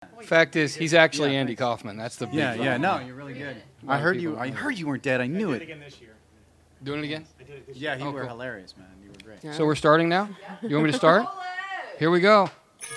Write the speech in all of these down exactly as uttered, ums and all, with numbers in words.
Fact is, he's actually Andy Kaufman. That's the big Yeah, thing. yeah, no, you're really good. I heard you. I heard you weren't dead. I knew it. Doing it again? Yeah, you Oh, were cool. hilarious, man. You were great. So we're starting now? You want me to start? Here we go.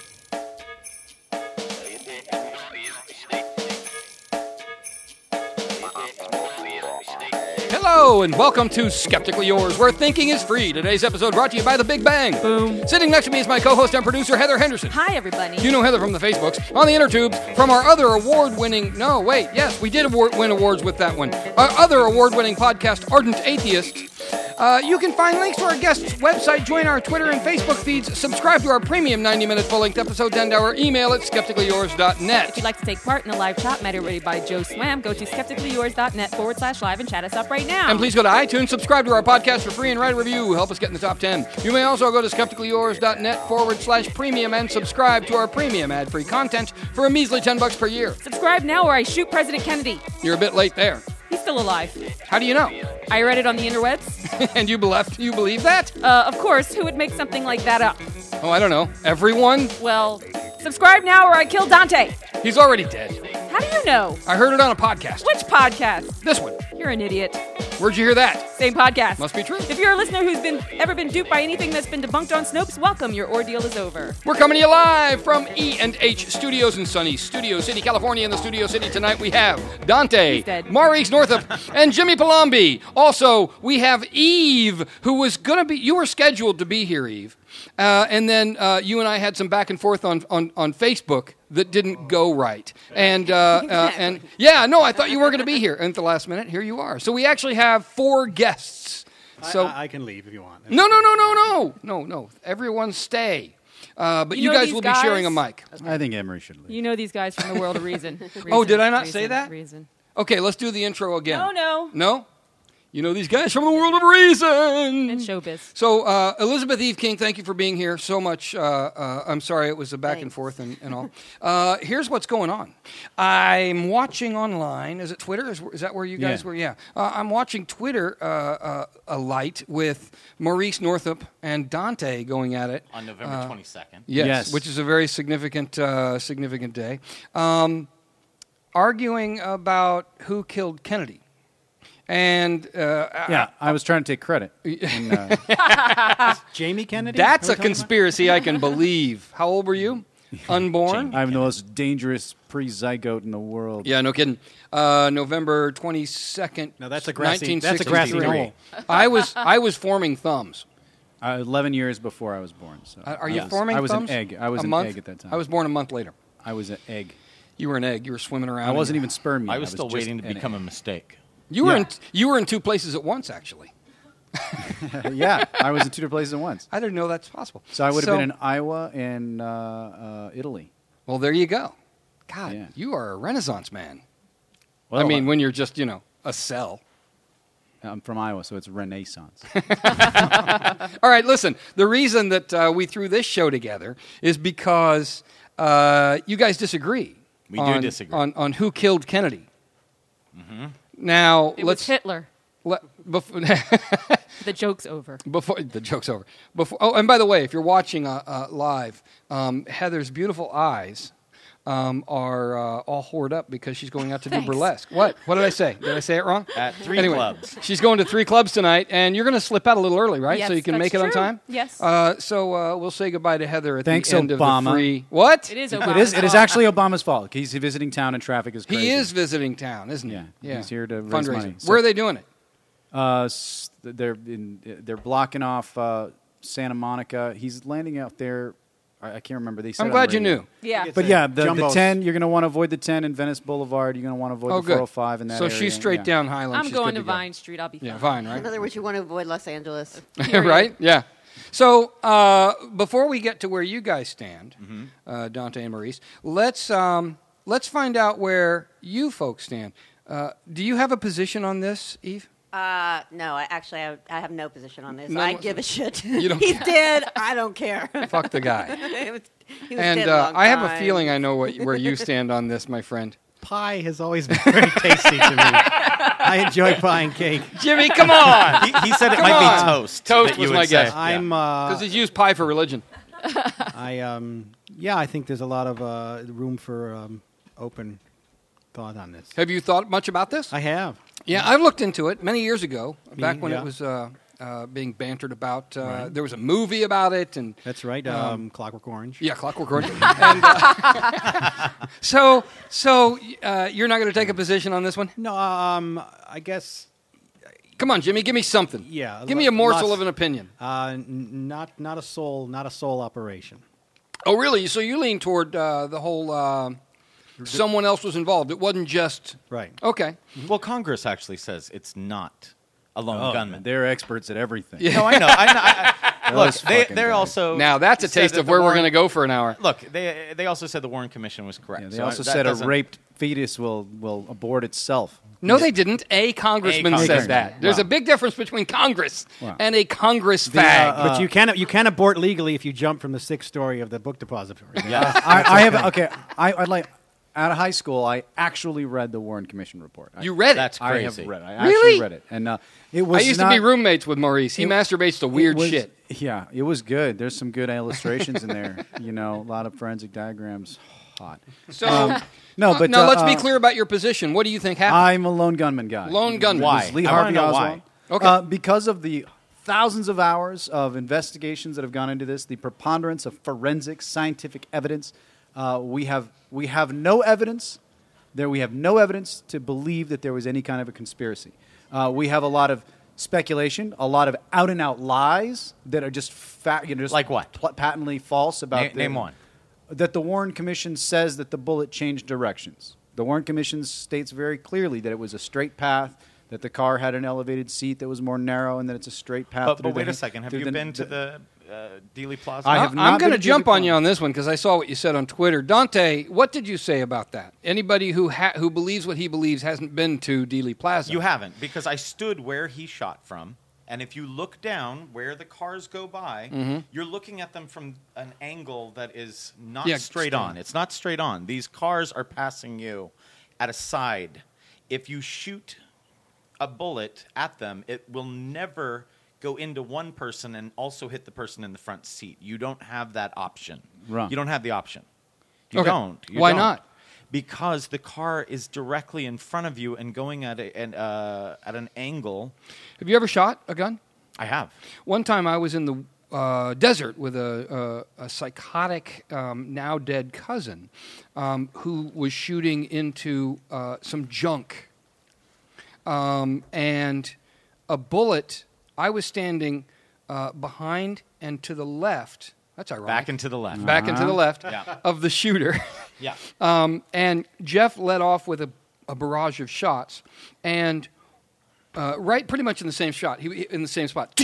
Hello, and welcome to Skeptically Yours, where thinking is free. Today's episode brought to you by The Big Bang. Boom. Sitting next to me is my co-host and producer, Heather Henderson. Hi, everybody. You know Heather from the Facebooks, on the inner tubes, from our other award-winning... No, wait, yes, we did award, win awards with that one. Our other award-winning podcast, Ardent Atheist. Uh, you can find links to our guests' website, join our Twitter and Facebook feeds, subscribe to our premium ninety-minute full-length episodes, and our email at skeptically yours dot net. If you'd like to take part in a live chat moderated by Joe Swam, go to skeptically yours dot net forward slash live and chat us up right now. And please go to iTunes, subscribe to our podcast for free, and write a review. Help us get in the top ten. You may also go to skeptically yours dot net forward slash premium and subscribe to our premium ad-free content for a measly ten bucks per year. Subscribe now or I shoot President Kennedy. You're a bit late there. He's still alive. How do you know? I read it on the interwebs. And you believe, you believe that? Uh, of course, who would make something like that up? Oh, I don't know. Everyone? Well, subscribe now or I kill Dante. He's already dead. How do you know? I heard it on a podcast. Which podcast? This one. You're an idiot. Where'd you hear that? Same podcast. Must be true. If you're a listener who's been ever been duped by anything that's been debunked on Snopes, welcome. Your ordeal is over. We're coming to you live from E and H Studios in sunny Studio City, California. In the Studio City tonight, we have Dante, He's dead. Maurice Northup, and Jimmy Palombi. Also, we have Eve, who was going to be, you were scheduled to be here, Eve. Uh, and then uh, you and I had some back and forth on, on, on Facebook that didn't go right. And, uh, uh, and yeah, no, I thought you were going to be here. And at the last minute, here you are. So we actually have four guests. So I, I can leave if you want. No, no, no, no, no. No, no. Everyone stay. Uh, but You you, know guys these will guys? be sharing a mic. I think Emery should leave. You know these guys from the world of reason. reason Oh, did I not reason, say that? Reason. Okay, let's do the intro again. No, no. No? You know these guys from the world of reason. And showbiz. So, uh, Elizabeth Eve King, thank you for being here so much. Uh, uh, I'm sorry it was a back Thanks. and forth and, and all. Uh, here's what's going on. I'm watching online. Is it Twitter? Is, is that where you guys Yeah. were? Yeah. Uh, I'm watching Twitter uh, uh, a light with Maurice Northup and Dante going at it. On November twenty-second. Yes, Yes. which is a very significant, uh, significant day. Um, arguing about who killed Kennedy. And uh, Yeah, I was trying to take credit. In, uh, Jamie Kennedy? that's Are a we talking conspiracy I can believe. How old were you? Unborn? about? I'm the most dangerous pre-zygote in the world. Yeah, no kidding. Uh, November twenty-second, No, that's a grassy- nineteen that's a grassy sixty-three. knoll. I was I was forming thumbs. Uh, Eleven years before I was born. So Uh, are I you was, forming I was thumbs? an egg. I was a an month? egg at that time. I was born a month later. I was an egg. You were an egg. You were swimming around. I in wasn't your- even sperm yet. I was still just waiting to an become a egg. mistake. You were Yeah. in you were in two places at once, actually. Yeah, I was in two different places at once. I didn't know that's possible. So I would have been in Iowa and uh, uh, Italy. Well, there you go. God, Yeah. you are a Renaissance man. Well, I mean, when you're just, you know, a cell. I'm from Iowa, so it's Renaissance. All right, listen. The reason that uh, we threw this show together is because uh, you guys disagree. We do on, disagree. on on who killed Kennedy. Now It let's was Hitler. let, before, The joke's over. before the joke's over. Before oh, and by the way, if you're watching uh, uh, live, um, Heather's beautiful eyes um, are uh, all whored up because she's going out to do Thanks. burlesque. What? What did I say? Did I say it wrong? At three Anyway, clubs. she's going to three clubs tonight, and you're going to slip out a little early, right? Yes, so you can that's make it on true. time? Yes. Uh, so uh, we'll say goodbye to Heather at Thanks, the end Obama. of the free... What? It is It Obama's is. It is fault. actually Obama's fault. He's visiting town and traffic is crazy. He is visiting town, isn't he? Yeah, he's here to raise Fundraiser. money. So- Where are they doing it? Uh, s- they're in, they're blocking off uh, Santa Monica. He's landing out there. I, I can't remember. They said I'm on glad the you radio. knew. Yeah. But yeah, the, the Jumbos. ten. You're going to want to avoid the ten in Venice Boulevard. You're going to want to avoid Oh, the good. four oh five in that So area. she's straight yeah. down Highland. I'm She's going good to go. Vine Street. I'll be fine. Yeah, Vine, right? In other words, you want to avoid Los Angeles. Right? Yeah. So uh, before we get to where you guys stand, Mm-hmm. uh, Dante and Maurice, let's um, let's find out where you folks stand. Uh, do you have a position on this, Eve? Uh, no, I actually I, I have no position on this. None I whatsoever. give a shit. You don't He's care. dead. I don't care. Fuck the guy. He was- he was And dead uh, long I have a time. feeling I know what, where you stand on this, my friend. Pie has always been very tasty to me. I enjoy pie and cake. Jimmy, come on! He, he said it Come might on. be toast. Toast that you was would my say. guess. I'm. Because Uh, he's used pie for religion. I um. Yeah, I think there's a lot of uh, room for um, open thought on this. Have you thought much about this? I have. Yeah, I've looked into it many years ago, Me, back when yeah. it was uh, uh, being bantered about. Uh, Right. There was a movie about it, and That's right. Um, Um, Clockwork Orange. yeah, Clockwork Orange. and, uh, so, so uh, you're not going to take a position on this one? No, um, I guess Come on, Jimmy, give me something. Yeah, give me a morsel lots- of an opinion. uh, n- not not a soul, not a soul operation. Oh, really? So you lean toward uh, the whole uh, someone else was involved. It wasn't just Right. okay. Well, Congress actually says it's not a lone Oh, gunman. they're experts at everything. No, I know. I know. I, I, look, Those they, fucking they're guys. also Now that's a said taste that of the where we're Warren- going to go for an hour. Look, they they also said the Warren Commission was correct. Yeah, they So also that said a doesn't- raped fetus will, will abort itself. No, they didn't. A congressman A said congressman. that. There's Wow. a big difference between Congress Wow. and a Congress The, fag. uh, But you can you can abort legally if you jump from the sixth story of the book depository. Yeah. I, I have okay. I, I'd like out of high school. I actually read the Warren Commission report. I, you read it. That's I have crazy. read it. I Really? actually read it, and uh, it was. I used not, to be roommates with Maurice. He it- masturbates to it weird was- shit. Yeah, it was good. There's some good illustrations in there. You know, a lot of forensic diagrams. Hot. So No, uh, but now uh, let's be uh, clear about your position. What do you think happened? I'm a lone gunman guy. Lone gunman. It was Why? Lee I wanna Harvey know Oswald. why. Okay. Uh, because of the thousands of hours of investigations that have gone into this, the preponderance of forensic scientific evidence, uh, we have we have no evidence. There, we have no evidence to believe that there was any kind of a conspiracy. Uh, we have a lot of speculation, a lot of out and out lies that are just fa- you know, just Like what? pl- patently false about Na- the- name one. that the Warren Commission says that the bullet changed directions. The Warren Commission states very clearly that it was a straight path, that the car had an elevated seat that was more narrow, and that it's a straight path. But, through but wait the- a second. Have through you the- been to the uh, Dealey Plaza? I have I- not I'm been going to to jump Dealey on you Plaza. on this one because I saw what you said on Twitter. Dante, what did you say about that? Anybody who ha- who believes what he believes hasn't been to Dealey Plaza. You haven't, because I stood where he shot from, and if you look down where the cars go by, Mm-hmm. you're looking at them from an angle that is not Yeah, straight straight. on. It's not straight on. These cars are passing you at a side. If you shoot a bullet at them, it will never go into one person and also hit the person in the front seat. You don't have that option. Wrong. You don't have the option. You Okay. don't. You Why don't. not? Because the car is directly in front of you and going at a, an, uh, at an angle. Have you ever shot a gun? I have. One time I was in the uh, desert with a, a, a psychotic, um, now dead cousin um, who was shooting into uh, some junk. Um, and a bullet, I was standing uh, behind and to the left. That's ironic. Back and to the left. Back and to the left Yeah. of the shooter. Yeah. Um, and Jeff led off with a, a barrage of shots, and uh, right, pretty much in the same shot, he in the same spot,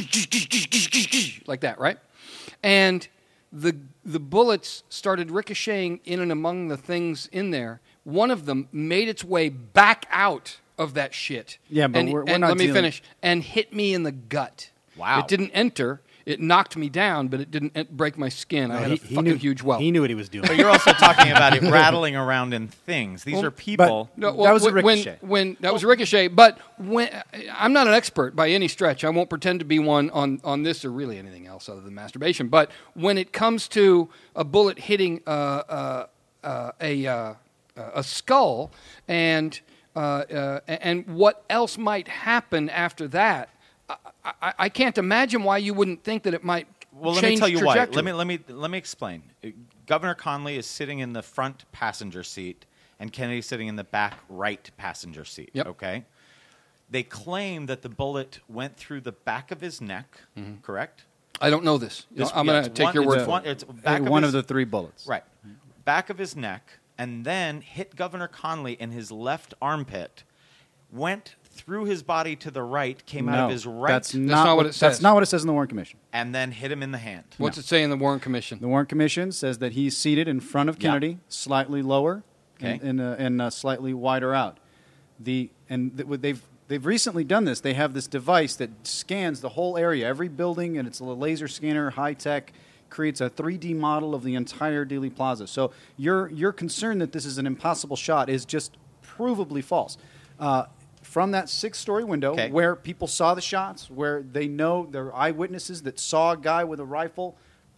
like that, right? And the the bullets started ricocheting in and among the things in there. One of them made its way back out of that shit. Yeah, but and, we're- we're and not let me dealing- finish. And hit me in the gut. Wow. It didn't enter. It knocked me down, but it didn't en- break my skin. I had a fucking knew, huge welt. He knew what he was doing. But you're also talking about it rattling around in things. These Well, are people. No, That was a when- ricochet. When, when that was a ricochet, but when I'm not an expert by any stretch, I won't pretend to be one on, on this or really anything else other than masturbation. But when it comes to a bullet hitting uh, uh, uh, a uh, a skull and uh, uh, and what else might happen after that, I, I, I can't imagine why you wouldn't think that it might. Well, let me change tell you trajectory. why. Let me let me let me explain. Uh, Governor Conley is sitting in the front passenger seat, and Kennedy's sitting in the back right passenger seat. Yep. Okay. They claim that the bullet went through the back of his neck. Correct. I don't know this. This- I'm yeah, going to it's take one- your word it's for one- it. It's back Uh, of one his- of the three bullets. Right. Back of his neck, and then hit Governor Conley in his left armpit, went through his body to the right, came out No, of his right, That's not, not what what it That's says. not what it says in the Warren Commission. and then hit him in the hand. What's it say in the Warren Commission? The Warren Commission says that he's seated in front of Yeah. Kennedy, slightly lower, Okay. and and, uh, and uh, slightly wider out. The and th- what they've they've recently done this. They have this device that scans the whole area, every building, and it's a laser scanner, high tech, creates a three D model of the entire Dealey Plaza. So your your concern that this is an impossible shot is just provably false. Uh, from that six-story window, Okay. where people saw the shots, where they know there are eyewitnesses that saw a guy with a rifle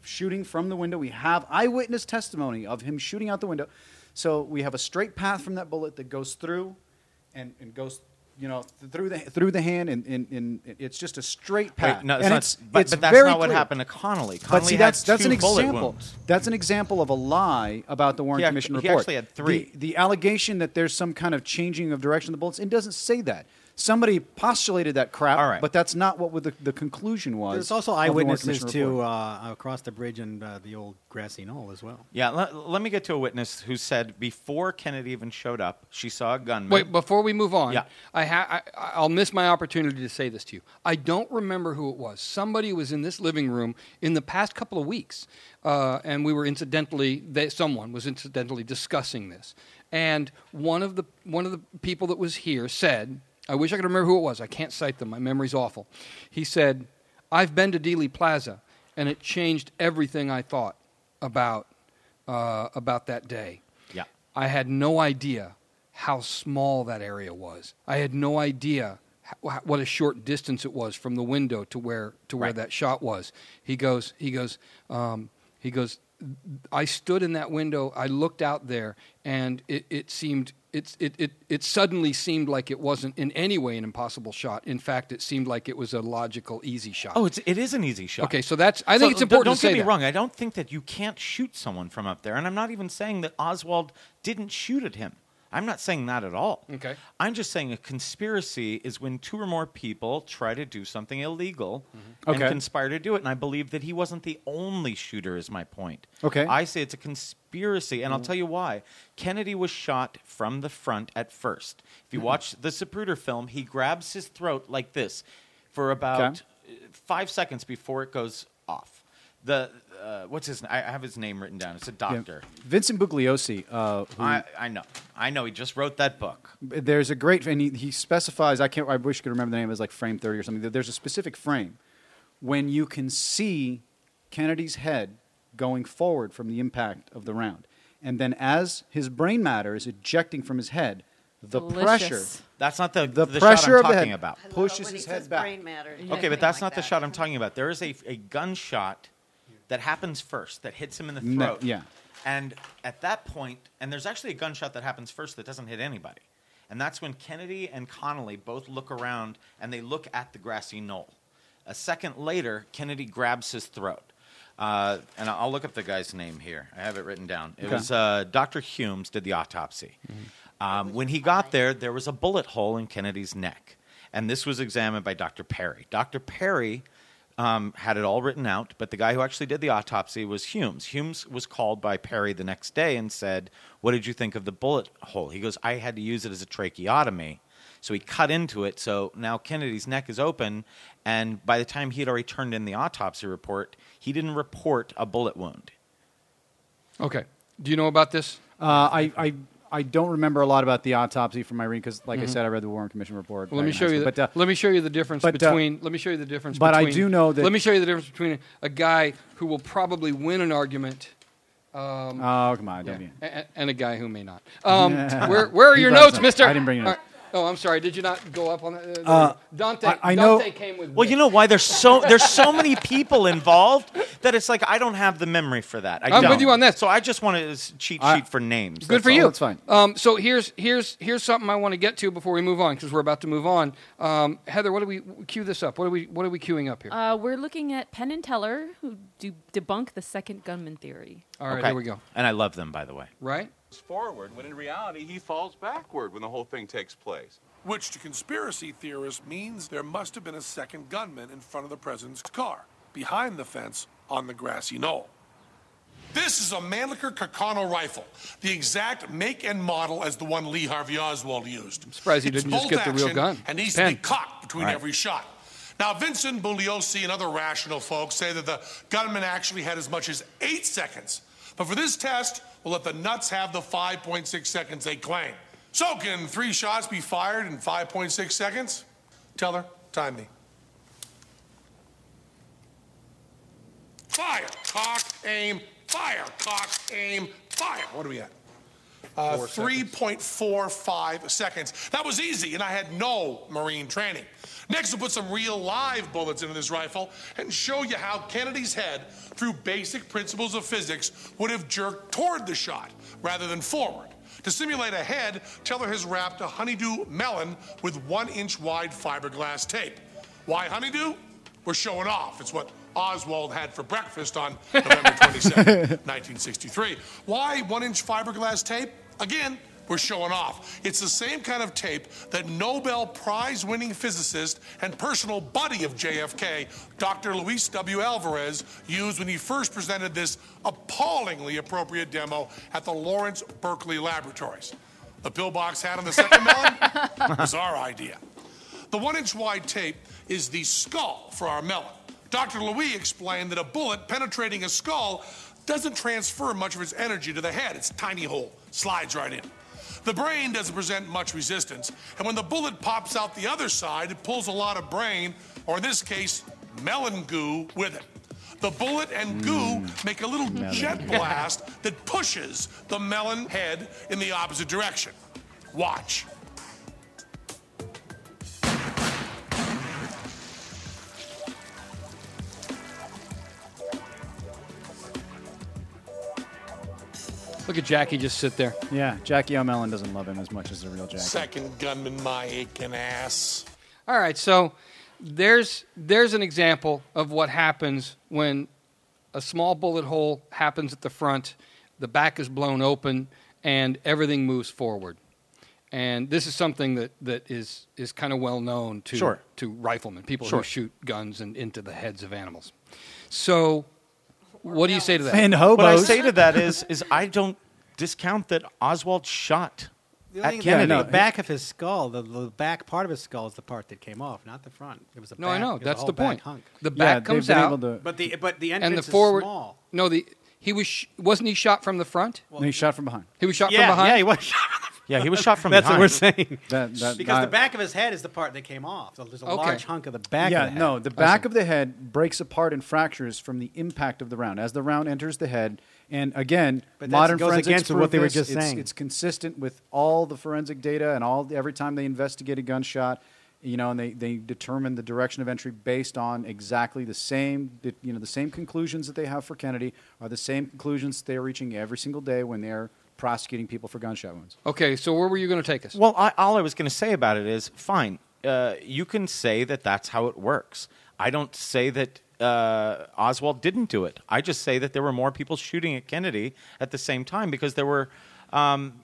shooting from the window. We have eyewitness testimony of him shooting out the window. So we have a straight path from that bullet that goes through and, and goes, you know, th- through the through the hand, and, and, and it's just a straight path. Wait, no, it's and not, it's, but, it's but that's very not what clear. happened to Connolly. Connolly But see, had that's that's two an bullet example. wounds. That's an example of a lie about the Warren He act- Commission he report. actually had three. The, the allegation that there's some kind of changing of direction of the bullets, it doesn't say that. Somebody postulated that crap, All right. but that's not what the, the conclusion was. There's also of the Warren eyewitnesses Commission to report. uh, across the bridge and uh, the old grassy knoll as well. Yeah, let, let me get to a witness who said before Kennedy even showed up, she saw a gunman. Wait, before we move on, Yeah. I ha- I, I'll miss my opportunity to say this to you. I don't remember who it was. Somebody was in this living room in the past couple of weeks, uh, and we were incidentally, they, someone was incidentally discussing this. And one of the one of the people that was here said, I wish I could remember who it was. I can't cite them. My memory's awful. He said, I've been to Dealey Plaza, and it changed everything I thought about uh, about that day. Yeah. I had no idea how small that area was. I had no idea how, what a short distance it was from the window to where to where Right. that shot was. He goes, he goes, um, he goes. I stood in that window. I looked out there, and it, it seemed it's it, it it suddenly seemed like it wasn't in any way an impossible shot. In fact, it seemed like it was a logical, easy shot. Oh, it's, it is an easy shot. Okay, so that's. I think So, it's important don't to say get me that. wrong. I don't think that you can't shoot someone from up there, and I'm not even saying that Oswald didn't shoot at him. I'm not saying that at all. Okay. I'm just saying a conspiracy is when two or more people try to do something illegal Mm-hmm. and Okay. conspire to do it. And I believe that he wasn't the only shooter, is my point. Okay. I say it's a conspiracy, and I'll tell you why. Kennedy was shot from the front at first. If you Mm-hmm. watch the Zapruder film, he grabs his throat like this for about Okay. five seconds before it goes off. The uh, what's his? I I have his name written down. It's a Yeah. doctor. Vincent Bugliosi, uh, who, I, I know. I know. He just wrote that book. there's a great, and he, he specifies, I can't, I wish I could remember the name, it was like frame thirty or something. There's a specific frame when you can see Kennedy's head going forward from the impact of the round. And then as his brain matter is ejecting from his head, the Delicious. pressure, That's not the the, the pressure shot I'm of the talking head about. I love pushes when he his head says back. brain matter. Okay, Anything but that's like not the that. shot I'm talking about. There is a, a gunshot that happens first that hits him in the No, throat. yeah. And at that point, and there's actually a gunshot that happens first that doesn't hit anybody. And that's when Kennedy and Connolly both look around and they look at the grassy knoll. A second later, Kennedy grabs his throat. Uh, and I'll look up the guy's name here. I have it written down. It Okay. was uh, Doctor Humes did the autopsy. Um, when he got there, there was a bullet hole in Kennedy's neck. And this was examined by Doctor Perry. Doctor Perry um, had it all written out, but the guy who actually did the autopsy was Humes. Humes was called by Perry the next day and said, what did you think of the bullet hole? He goes, I had to use it as a tracheotomy. So he cut into it. So now Kennedy's neck is open. And by the time he had already turned in the autopsy report, he didn't report a bullet wound. Okay. Do you know about this? Uh, I, I, I don't remember a lot about the autopsy from my reading because, like I said, I read the Warren Commission report. Well, let me back in show high you. school. The, But, uh, let me show you the difference but, uh, between. let me show you the difference. but I between, do know that- Let me show you the difference between a guy who will probably win an argument. Um, oh, come on. yeah, Don't be. and, and a guy who may not. Um, where, where are He your brought notes, some- Mister? I didn't bring your All notes. right. Oh, I'm sorry. Did you not go up on that? Uh, Uh, Dante. I- I know- Dante came with. Well, this. you know why? There's so there's so many people involved that it's like I don't have the memory for that. I I'm with don't. you on that. So I just wanted a cheat sheet I- for names. Good That's for all. you. That's fine. Um, so here's here's here's something I want to get to before we move on because we're about to move on. Um, Heather, what do we cue this up? What are we what are we queuing up here? Uh, we're looking at Penn and Teller, who do debunk the second gunman theory. All right, Okay. here we go. And I love them, by the way. Right. forward, when in reality he falls backward when the whole thing takes place. Which to conspiracy theorists means there must have been a second gunman in front of the president's car, behind the fence on the grassy knoll. This is a Mannlicher Carcano rifle, the exact make and model as the one Lee Harvey Oswald used. I'm surprised he didn't just get the real gun. And needs Pen. to be cocked between Right. every shot. Now, Vincent Bugliosi and other rational folks say that the gunman actually had as much as eight seconds. But for this test, we'll let the nuts have the five point six seconds they claim. So, can three shots be fired in five point six seconds? Teller, time me. Fire, cock, aim, fire, cock, aim, fire. What are we at? Uh, three point four five seconds. That was easy, and I had no Marine training. Next, we'll put some real live bullets into this rifle and show you how Kennedy's head, through basic principles of physics, would have jerked toward the shot rather than forward. To simulate a head, Teller has wrapped a honeydew melon with one-inch wide fiberglass tape. Why honeydew? We're showing off. It's what Oswald had for breakfast on November twenty-second, nineteen sixty-three. Why one-inch fiberglass tape? Again, we're showing off. It's the same kind of tape that Nobel Prize-winning physicist and personal buddy of J F K, Doctor Luis W. Alvarez, used when he first presented this appallingly appropriate demo at the Lawrence Berkeley Laboratories. The pillbox hat on the second melon was our idea. The one-inch wide tape is the skull for our melon. Doctor Louis explained that a bullet penetrating a skull doesn't transfer much of its energy to the head. It's a tiny hole, slides right in. The brain doesn't present much resistance, and when the bullet pops out the other side, it pulls a lot of brain, or in this case, melon goo, with it. The bullet and goo mm. make a little melon. jet blast that pushes the melon head in the opposite direction. Watch. Look at Jackie just sit there. Yeah, Jackie O'Malley doesn't love him as much as the real Jackie. Second gunman, my aching ass. All right, so there's there's an example of what happens when a small bullet hole happens at the front, the back is blown open, and everything moves forward. And this is something that, that is, is kind of well known to sure. to riflemen, people sure. who shoot guns and into the heads of animals. So what do you say to that? And hobos. What I say to that is, is I don't discount that Oswald shot at Kennedy. Yeah, no, the back of his skull, the, the back part of his skull is the part that came off, not the front. It was the no, back. I know. It was That's whole the point. back hunk. The back yeah, comes they've been out, able to, But the but the and entrance the forward. is small. No, the he was sh- wasn't he shot from the front? no, he shot from behind. He was shot yeah, from behind. yeah, he was shot. Yeah, he was shot from That's behind. what we're saying. That, that, because I- the back of his head is the part that came off. So there's a Okay. large hunk of the back yeah, of the head. no, the back of the head breaks apart and fractures from the impact of the round as the round enters the head. And again, But that's- modern goes forensics against prove what they were this. just it's, saying. It's consistent with all the forensic data and all every time they investigate a gunshot, you know, and they, they determine the direction of entry based on exactly the same, you know, the same conclusions that they have for Kennedy are the same conclusions they're reaching every single day when they're prosecuting people for gunshot wounds. Okay, so where were you going to take us? Well, I, all I was going to say about it is, fine, uh, you can say that that's how it works. I don't say that uh, Oswald didn't do it. I just say that there were more people shooting at Kennedy at the same time because there were um,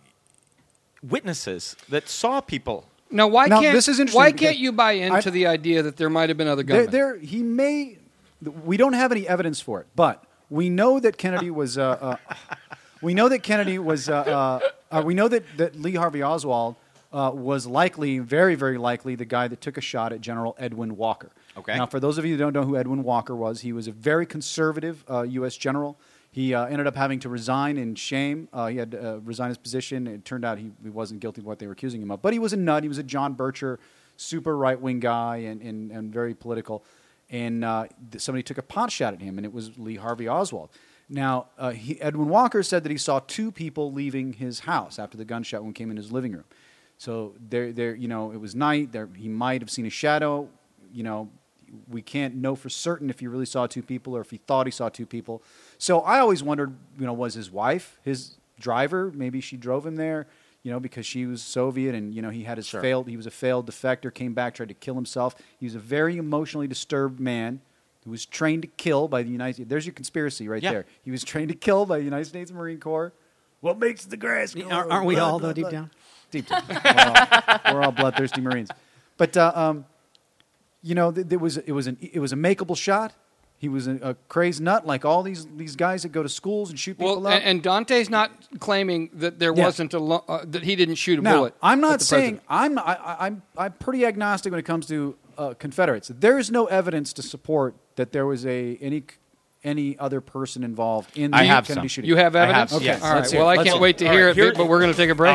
witnesses that saw people. Now, why Now, can't this is interesting why because can't you buy into I- the idea that there might have been other There, gunmen? there, he may. We don't have any evidence for it, but we know that Kennedy was. Uh, uh, we know that Kennedy was. Uh, uh, uh, we know that, that Lee Harvey Oswald uh, was likely, very, very likely, the guy that took a shot at General Edwin Walker. Okay. Now, for those of you who don't know who Edwin Walker was, he was a very conservative uh, U S general. He uh, ended up having to resign in shame. Uh, he had to uh, resign his position. It turned out he, he wasn't guilty of what they were accusing him of. But he was a nut. He was a John Bircher, super right-wing guy and, and, and very political. And uh, th- somebody took a pot shot at him, and it was Lee Harvey Oswald. Now, uh, he, Edwin Walker said that he saw two people leaving his house after the gunshot wound came in his living room. So there, there, you know, it was night. There, he might have seen a shadow. You know, we can't know for certain if he really saw two people or if he thought he saw two people. So I always wondered, you know, was his wife his driver? Maybe she drove him there, you know, because she was Soviet and, you know, he had his Sure. failed, he was a failed defector, came back, tried to kill himself. He was a very emotionally disturbed man who was trained to kill by the United States. There's your conspiracy right Yeah. there. He was trained to kill by the United States Marine Corps. What makes the grass grow? Aren't aren't we Blah, all, blah, though, deep blah. down? Deep down. We're all, we're all bloodthirsty Marines. But, uh, um, you know, th- there was, it, was an, it was a makeable shot. He was a, a crazed nut like all these, these guys that go to schools and shoot people well, up. and, and Dante's not claiming that there Yeah. wasn't a lo- uh, that he didn't shoot a Now, bullet. I'm at not the saying president. I'm I, I- I'm I'm pretty agnostic when it comes to uh, Confederates. There is no evidence to support that there was a any any other person involved in the I have Kennedy some. shooting. You have I have evidence? some. Yes. All right. Let's hear Well, it. I Let's can't hear wait to All hear right, it, here- but we're going to take a break.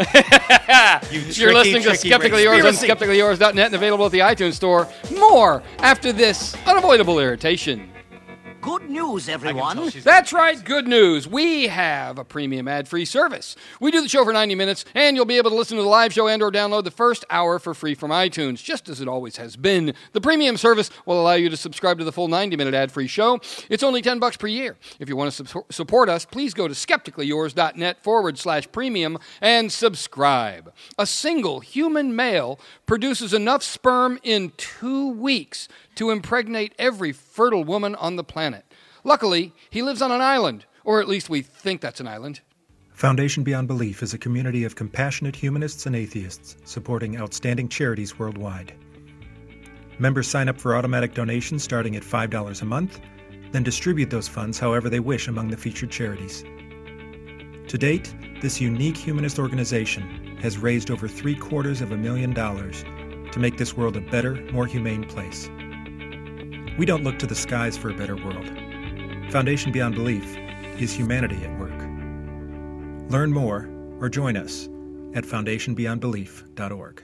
You You're listening to tricky Skeptically Yours on conspiracy. skeptically yours dot net and available at the iTunes Store. More after this unavoidable irritation. Good news, everyone. That's right, good news. We have a premium ad-free service. We do the show for ninety minutes, and you'll be able to listen to the live show and or download the first hour for free from iTunes, just as it always has been. The premium service will allow you to subscribe to the full ninety-minute ad-free show. It's only ten bucks per year. If you want to su- support us, please go to skepticallyyours.net forward slash premium and subscribe. A single human male produces enough sperm in two weeks to impregnate every fertile woman on the planet. Luckily, he lives on an island, or at least we think that's an island. Foundation Beyond Belief is a community of compassionate humanists and atheists supporting outstanding charities worldwide. Members sign up for automatic donations starting at five dollars a month, then distribute those funds however they wish among the featured charities. To date, this unique humanist organization has raised over three quarters of a million dollars to make this world a better, more humane place. We don't look to the skies for a better world. Foundation Beyond Belief is humanity at work. Learn more or join us at foundation beyond belief dot org.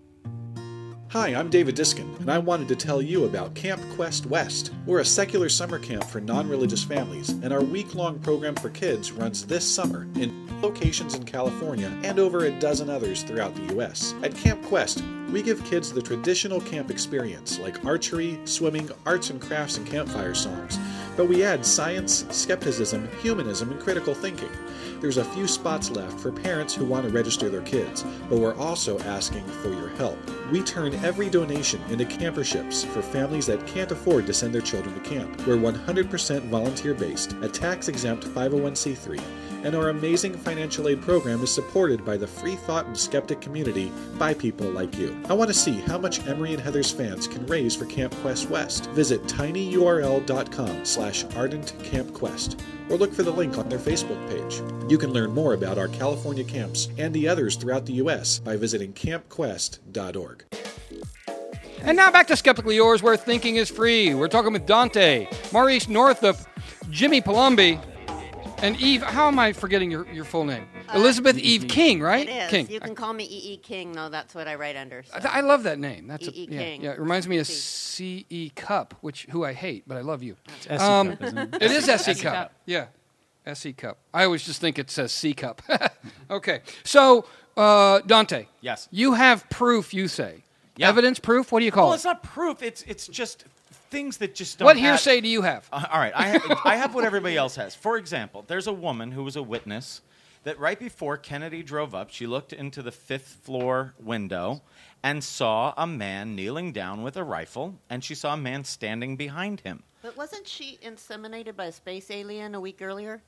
Hi, I'm David Diskin, and I wanted to tell you about Camp Quest West. We're a secular summer camp for non-religious families, and our week-long program for kids runs this summer in locations in California and over a dozen others throughout the U S. At Camp Quest, we give kids the traditional camp experience, like archery, swimming, arts and crafts, and campfire songs. But we add science, skepticism, humanism, and critical thinking. There's a few spots left for parents who want to register their kids, but we're also asking for your help. We turn every donation into camperships for families that can't afford to send their children to camp. We're one hundred percent volunteer-based, a tax-exempt five oh one c three, and our amazing financial aid program is supported by the free thought and skeptic community by people like you. I want to see how much Emery and Heather's fans can raise for Camp Quest West. Visit tinyurl.com slash ardent camp quest or look for the link on their Facebook page. You can learn more about our California camps and the others throughout the U S by visiting camp quest dot org. And now back to Skeptically Yours, where thinking is free. We're talking with Dante, Maurice Northup, Jimmy Palombi, and Eve. How am I forgetting your, your full name? Uh, Elizabeth Eve King, right? It is. King. You can call me E E. King, though. That's what I write under. So. I, I love that name. That's E E. a, yeah, King. yeah, it reminds me of C E. Cup, which who I hate, but I love you. It's S E um, Cup, isn't it? It is S E. S E Cup. Cup. Yeah, S E. Cup. I always just think it says C Cup. Okay, so uh, Dante. Yes. You have proof. You say. Yeah. Evidence, proof. What do you call Well, it? it's not proof. It's it's just things that just don't. What have- hearsay do you have? Uh, all right, I have, I have what everybody else has. For example, there's a woman who was a witness that right before Kennedy drove up, she looked into the fifth floor window and saw a man kneeling down with a rifle, and she saw a man standing behind him. But wasn't she inseminated by a space alien a week earlier?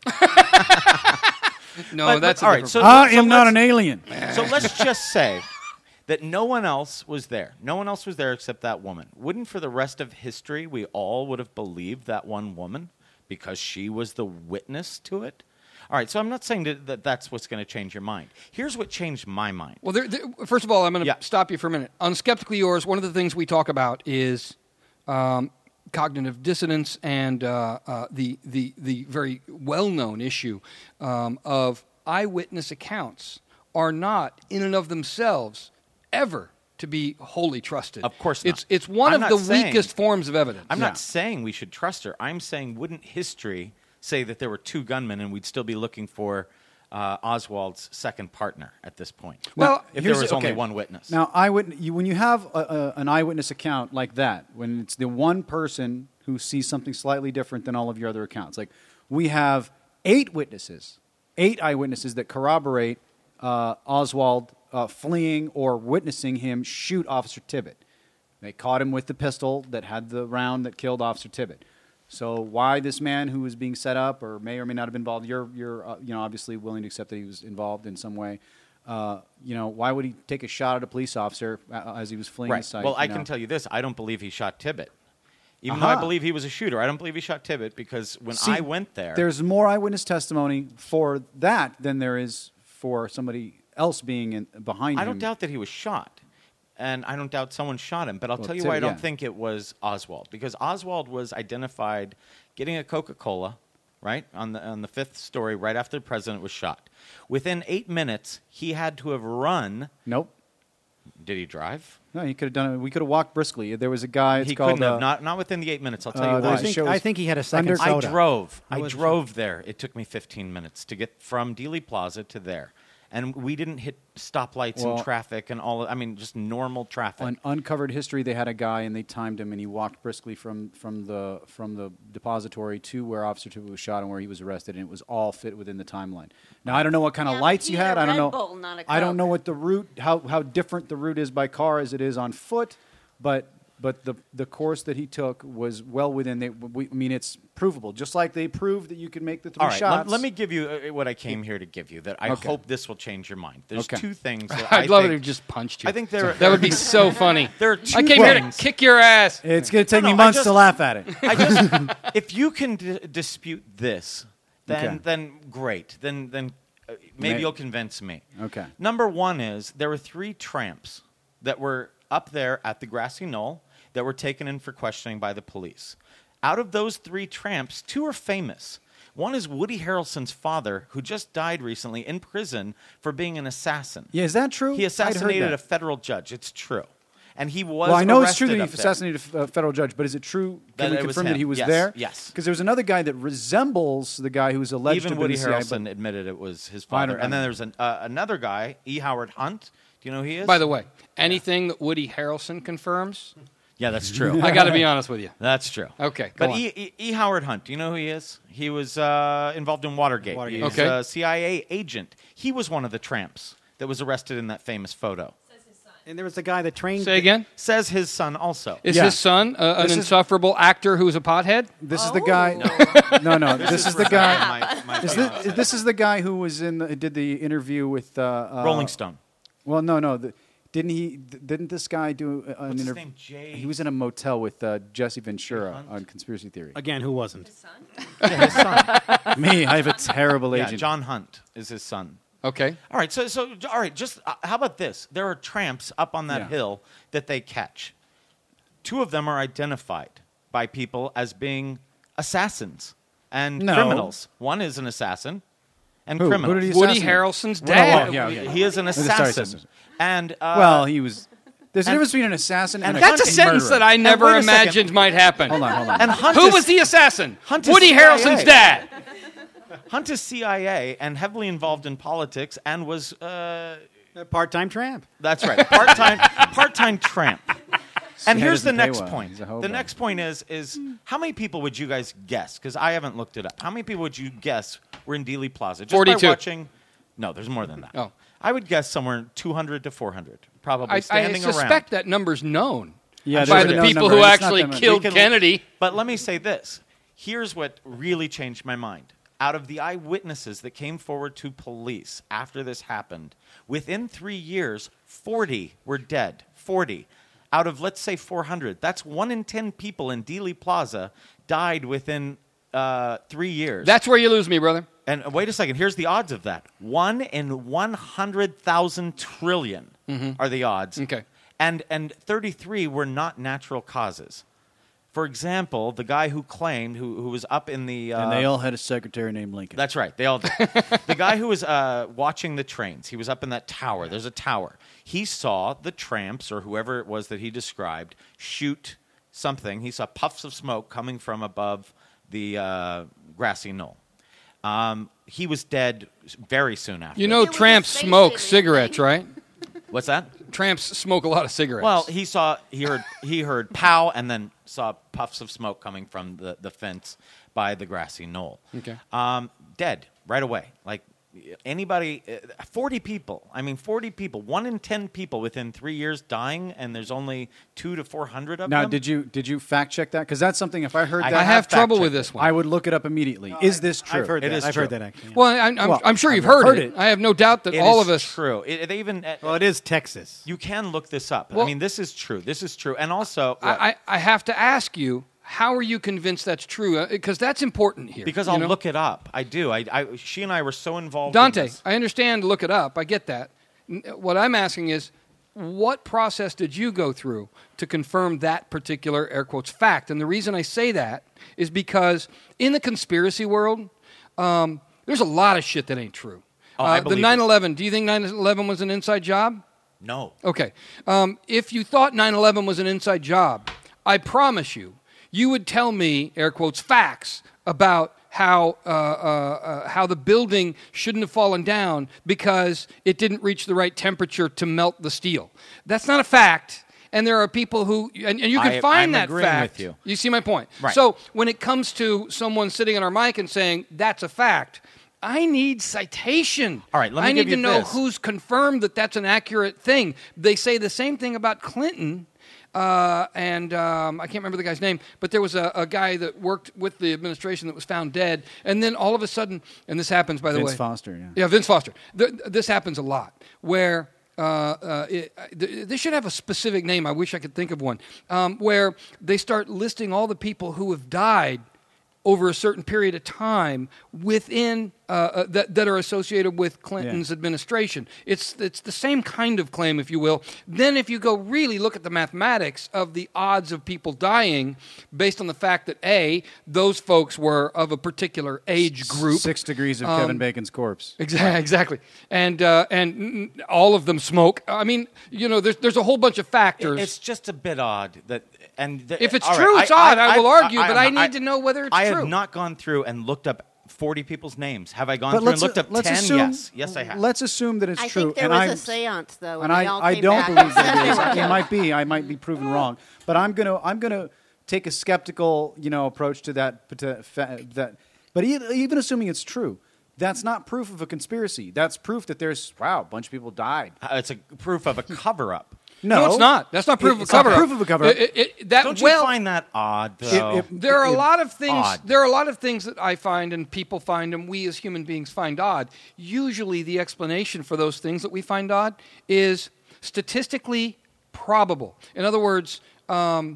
No, But- that's but- a all right. different- So I so am not let's- an alien. So let's just say that no one else was there. No one else was there except that woman. Wouldn't for the rest of history we all would have believed that one woman because she was the witness to it? All right, so I'm not saying that, that that's what's going to change your mind. Here's what changed my mind. Well, there, there, first of all, I'm going to Yeah. stop you for a minute. On Skeptically Yours, one of the things we talk about is um, cognitive dissonance and uh, uh, the, the, the very well-known issue um, of eyewitness accounts are not, in and of themselves, ever to be wholly trusted. Of course not. It's, it's one I'm of not the saying- weakest forms of evidence. I'm Yeah. not saying we should trust her. I'm saying wouldn't history say that there were two gunmen and we'd still be looking for uh, Oswald's second partner at this point? Well, if there here's was the- only okay. one witness. Now, eyewitness, you, when you have a, a, an eyewitness account like that, when it's the one person who sees something slightly different than all of your other accounts, like we have eight witnesses, eight eyewitnesses that corroborate uh, Oswald uh, fleeing or witnessing him shoot Officer Tibbet. They caught him with the pistol that had the round that killed Officer Tibbet. So why this man who was being set up or may or may not have been involved, you're, you're uh, you know, obviously willing to accept that he was involved in some way. Uh, you know, why would he take a shot at a police officer uh, as he was fleeing the right. site? Well, I you know? can tell you this. I don't believe he shot Tibbet. Even Aha. though I believe he was a shooter, I don't believe he shot Tibbet because when See, I went there... there's more eyewitness testimony for that than there is for somebody else being in, behind I him. don't doubt that he was shot. And I don't doubt someone shot him. But I'll Well, tell you Tibbet, why I don't yeah. think it was Oswald. Because Oswald was identified getting a Coca-Cola, right, on the, on the fifth story right after the president was shot. Within eight minutes, he had to have run... Nope. Did he drive? No, he could have done it. We could have walked briskly. There was a guy. It's he called, couldn't have. uh, Not not within the eight minutes. I'll tell uh, you there's why. I think, shows I think he had a second under- I soda. drove. I I wasn't drove there. It took me fifteen minutes to get from Dealey Plaza to there. And we didn't hit stoplights Well- and traffic and all. I mean, just normal traffic. On uncovered history, they had a guy and they timed him, and he walked briskly from, from the from the depository to where Officer Tippett was shot and where he was arrested, and it was all fit within the timeline. Now I don't know what kind Yeah, of but lights he you had had. a I don't Red know. Bull, not a I don't know Coke. what the route, how how different the route is by car as it is on foot, but but the the course that he took was well within. They, we, I mean, it's provable, just like they proved that you could make the three All right, shots. let, let me give you uh, what I came here to give you. That I Okay. hope this will change your mind. There's Okay. two things. That I'd I love think, it if he just punched you. I think there. that would be so funny. There are two I came here to things. kick your ass. It's going to take No, me no, I months just- to laugh at it. I just, if you can d- dispute this, then Okay. then great. Then then uh, maybe May- you'll convince me. Okay. Number one is there were three tramps that were up there at the grassy knoll that were taken in for questioning by the police. Out of those three tramps, two are famous. One is Woody Harrelson's father, who just died recently in prison for being an assassin. Yeah, is that true? He I'd heard assassinated that. a federal judge. It's true. And he was Well, I know it's true arrested that up he there. assassinated a f- a federal judge, but is it true? That Can we it was confirm that him. he was Yes, there? yes. Because there was another guy that resembles the guy who was alleged Even to have Woody been the C I A, Harrelson but- admitted it was his I father. don't- I And then don't there's an, uh, another guy, E. Howard Hunt. Do you know who he is? By the way, anything that Woody Harrelson confirms, yeah, that's true. I got to be honest with you. That's true. Okay, go but on. E, e, E. Howard Hunt, do you know who he is? He was uh, involved in Watergate. Watergate. He's Okay. a C I A agent. He was one of the tramps that was arrested in that famous photo. And there was the guy that trained. Say again. Says his son also. Is Yeah. his son uh, an This is- insufferable actor who's a pothead? This is the guy. No, no. This, is the guy. My, my Is this, this is the guy who was in the, did the interview with uh, uh, Rolling Stone. Well, no, no. The, didn't he? th- Didn't this guy do uh, an What's his interview? name? Jay- He was in a motel with uh, Jesse Ventura Hunt? on conspiracy theory. Again, who wasn't? His son. Me, I have a terrible yeah, agent. John Hunt is his son. Okay. All right, so so all right, just uh, how about this? There are tramps up on that Yeah. hill that they catch. Two of them are identified by people as being assassins and No. criminals. One is an assassin and Who? Who criminal. did he Woody assassinate? Harrelson's Well, dad. well, yeah, yeah. He is an Sorry, assassin. sorry, sorry. And uh, Well, he was. There's a and- difference between an assassin and, and a That's a fucking sentence murderer. that I never wait a second. imagined might happen. Hold on, hold on. and Hunt Who is, was the assassin? Hunt is Woody C I A. Harrelson's dad. Hunt is C I A and heavily involved in politics and was uh, A part-time tramp. that's right, part-time part-time tramp. And Yeah, here's the doesn't pay next well. point. He's a hobo. The next point is is how many people would you guys guess? Because I haven't looked it up. How many people would you guess were in Dealey Plaza? Just forty-two. By watching, no, there's more than that. Oh. I would guess somewhere two hundred to four hundred, probably I, I standing suspect around. that number's known Yeah, by there's the a known people number, who and it's not actually that many. killed We can- Kennedy. But let me say this. Here's what really changed my mind. Out of the eyewitnesses that came forward to police after this happened, within three years, forty were dead. forty. Out of, let's say, four hundred. That's one in ten people in Dealey Plaza died within uh, three years. That's where you lose me, brother. And uh, wait a second. Here's the odds of that. One in one hundred thousand trillion are the odds. Okay. And, and thirty-three were not natural causes. For example, the guy who claimed, who, who was up in the... Uh, And they all had a secretary named Lincoln. That's right. They all did. The guy who was uh, watching the trains, he was up in that tower. There's a tower. He saw the tramps, or whoever it was that he described, shoot something. He saw puffs of smoke coming from above the uh, grassy knoll. Um, he was dead very soon after. You know, It was a tramps space smoke alien cigarettes, thing. right? What's that? Tramps smoke a lot of cigarettes. Well, he saw, he heard, he heard pow, and then saw puffs of smoke coming from the, the fence by the grassy knoll. Okay. Um, dead right away. Like anybody, uh, forty people. I mean, forty people. One in ten people within three years dying, and there's only two to four hundred of Now, them. did you did you fact check that? Because that's something. If I heard I that, I have fact trouble checked with it. this one. I would look it up immediately. Is this true? I've heard It that. is I've true. heard that actually. yeah. well, I'm, I'm, Well, I'm sure I've you've heard, heard it. it. I have no doubt that It all is of us. true. It, they even. Uh, Well, it is Texas. you can look this up. Well- I mean, this is true. This is true, and also what? I, I I have to ask you, how are you convinced that's true? Because that's important here. because you I'll know? look it up. I do. I, I she and I were so involved. in Dante, this. I understand. Look it up. I get that. N- What I'm asking is, what process did you go through to confirm that particular air quotes fact? And the reason I say that is because in the conspiracy world, um, there's a lot of shit that ain't true. Oh, I uh, the believe it. nine eleven. Do you think nine eleven was an inside job? No. Okay. Um, if you thought nine eleven was an inside job, I promise you, you would tell me, air quotes, facts about how uh, uh, uh, how the building shouldn't have fallen down because it didn't reach the right temperature to melt the steel. That's not a fact. And there are people who, and, and you can I- find I'm that agreeing fact. with you. You see my point? Right. So when it comes to someone sitting on our mic and saying, that's a fact, I need citation. All right, let me I give need to you know this. who's confirmed that that's an accurate thing. They say the same thing about Clinton. Uh, and um, I can't remember the guy's name, but there was a, a guy that worked with the administration that was found dead. And then all of a sudden, and this happens, by the Vince way. Foster, yeah. Yeah, Vince Foster. Th- this happens a lot, where uh, uh, it, th- they should have a specific name. I wish I could think of one, um, where they start listing all the people who have died over a certain period of time within uh, uh, that, that are associated with Clinton's Yeah. administration. It's it's the same kind of claim, if you will. Then if you go really look at the mathematics of the odds of people dying based on the fact that, A, those folks were of a particular age group. Six degrees of Um, Kevin Bacon's corpse. Exactly, exactly, and uh, and mm, all of them smoke. I mean, you know, there's there's a whole bunch of factors. It's just a bit odd that, and the, If it's all true, right, it's odd. I will argue, but I I need to know whether it's I true. have not gone through and looked up forty people's names. Have I gone But through and let's, looked up let's ten? assume, yes, yes, I have. Let's assume that it's I true. think there and was I'm, a seance, though, and and I, they all I came don't back believe and said that it they is. were It dead. might be. I might be proven wrong. But I'm gonna I'm gonna take a skeptical, you know, approach to that. to fa- that. But e- even assuming it's true, that's not proof of a conspiracy. That's proof that there's wow, a bunch of people died. Uh, it's a proof of a cover-up. No, it's not. That's not proof It- of a it's not cover-up. proof of a cover-up. It- it- it- that Don't you well, find that odd, though? It- it- there are a it- lot of things. odd. There are a lot of things that I find, and people find, and we as human beings find odd. Usually, the explanation for those things that we find odd is statistically probable. In other words, um,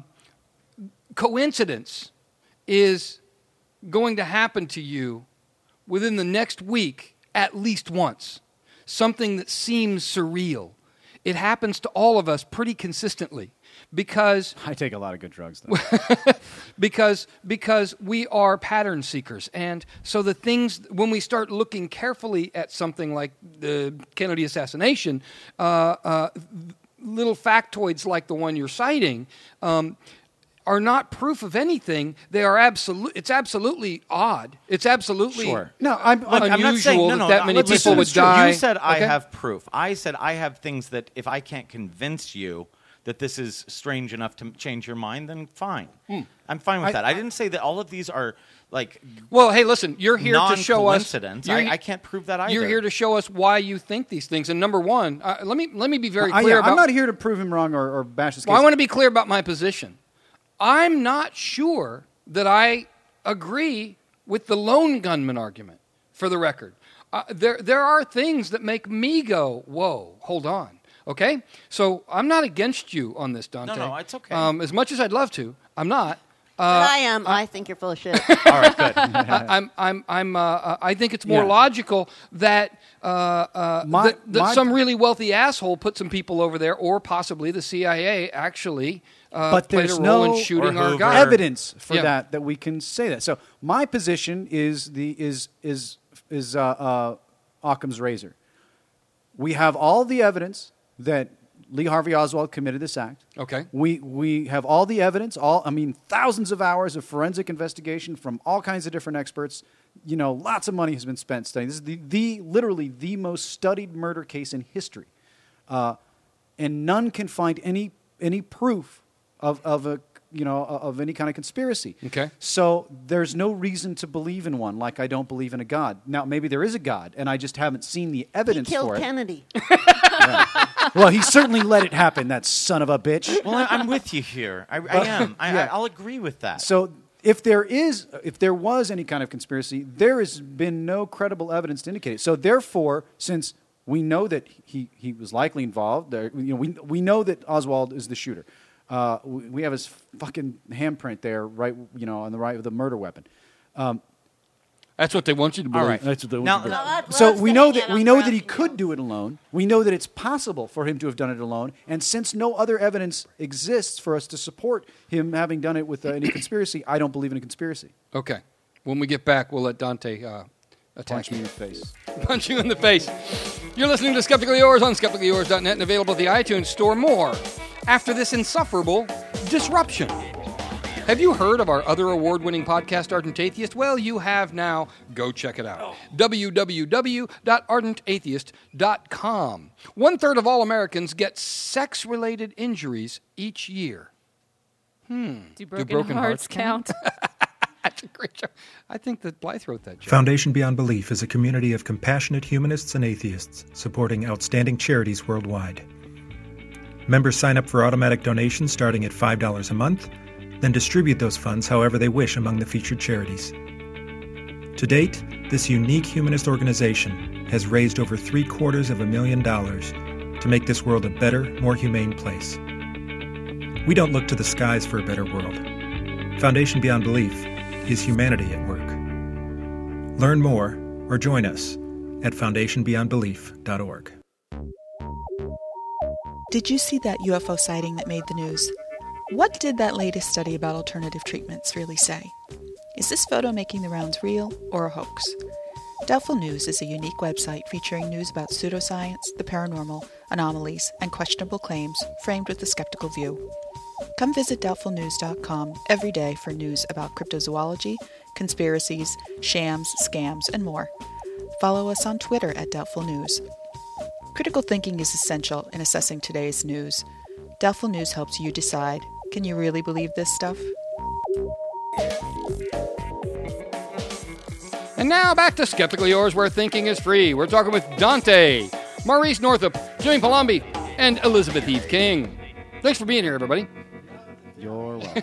coincidence is going to happen to you within the next week at least once. Something that seems surreal. It happens to all of us pretty consistently because I take a lot of good drugs, though. because because we are pattern seekers, and so the things when we start looking carefully at something like the Kennedy assassination, uh, uh, little factoids like the one you're citing. Um, are not proof of anything. They are absolute. It's absolutely odd. It's absolutely Sure. No, I'm, Look, I'm not unusual saying no, that no, that no, many let's people assume would it's true. die. You said I Okay? have proof. I said I have things that if I can't convince you that this is strange enough to change your mind, then fine. I'm fine with I- that. I didn't say that all of these are like Well, hey, listen. You're here to show us. non-coincidence. you're- I, I can't prove that either. You're here to show us why you think these things. And number one, uh, let me let me be very I, clear yeah, about. I'm not here to prove him wrong or, or bash his case. Well, I want to be clear about my position. I'm not sure that I agree with the lone gunman argument, for the record. Uh, there, there are things that make me go, whoa, hold on. Okay? So I'm not against you on this, Dante. No, no, it's okay. Um, as much as I'd love to, I'm not. But I am. I think you're full of shit. All right, good. I, I'm, I'm, I'm, uh, uh, I think it's more Yeah. logical that, uh, uh, My- that, that my- some really wealthy asshole put some people over there, or possibly the C I A actually uh, But played a there's role no in shooting or our Hoover. guy. evidence for Yeah. that that we can say that. So my position is the is is is uh, uh, Occam's razor. We have all the evidence that Lee Harvey Oswald committed this act. Okay. We we have all the evidence. All I mean, thousands of hours of forensic investigation from all kinds of different experts. You know, lots of money has been spent studying. This is the, the literally the most studied murder case in history, uh, and none can find any any proof of of a you know of any kind of conspiracy. Okay. So there's no reason to believe in one. Like I don't believe in a God. Now maybe there is a God, and I just haven't seen the He evidence killed for it. Kennedy. Well, he certainly let it happen. That son of a bitch. Well, I, I'm with you here. I, I am. I, yeah. I, I'll agree with that. So if there is, if there was any kind of conspiracy, there has been no credible evidence to indicate it. So therefore, since we know that he, he was likely involved, there, you know, we we know that Oswald is the shooter. Uh, we, we have his fucking handprint there, right? You know, on the right of the murder weapon. That's what they want you to believe. All right. That's what they Now- want to now- believe. Well, that So was we the know hang that out we on know that he Grassy could Hill. do it alone. We know that it's possible for him to have done it alone. And since no other evidence exists for us to support him having done it with uh, any conspiracy, I don't believe in a conspiracy. Okay. When we get back, we'll let Dante uh, Punch me in the face. Punch you in the face. You're listening to Skeptically Yours on skeptically yours dot net and available at the iTunes Store. More after this insufferable disruption. Have you heard of our other award-winning podcast, Ardent Atheist? Well, you have now. Go check it out. w w w dot ardent atheist dot com. One-third of all Americans get sex-related injuries each year. Hmm. Do broken, broken hearts, hearts count? That's a great joke. I think that Blythe wrote that joke. Foundation Beyond Belief is a community of compassionate humanists and atheists supporting outstanding charities worldwide. Members sign up for automatic donations starting at five dollars a month, then distribute those funds however they wish among the featured charities. To date, this unique humanist organization has raised over three quarters of a million dollars to make this world a better, more humane place. We don't look to the skies for a better world. Foundation Beyond Belief is humanity at work. Learn more or join us at foundation beyond belief dot org. Did you see that U F O sighting that made the news? What did that latest study about alternative treatments really say? Is this photo making the rounds real or a hoax? Doubtful News is a unique website featuring news about pseudoscience, the paranormal, anomalies, and questionable claims framed with a skeptical view. Come visit doubtful news dot com every day for news about cryptozoology, conspiracies, shams, scams, and more. Follow us on Twitter at Doubtful News. Critical thinking is essential in assessing today's news. Doubtful News helps you decide, can you really believe this stuff? And now back to Skeptically Yours, where thinking is free. We're talking with Dante, Maurice Northup, Jimmy Palombi, and Elizabeth Eve King. Thanks for being here, everybody. You're welcome.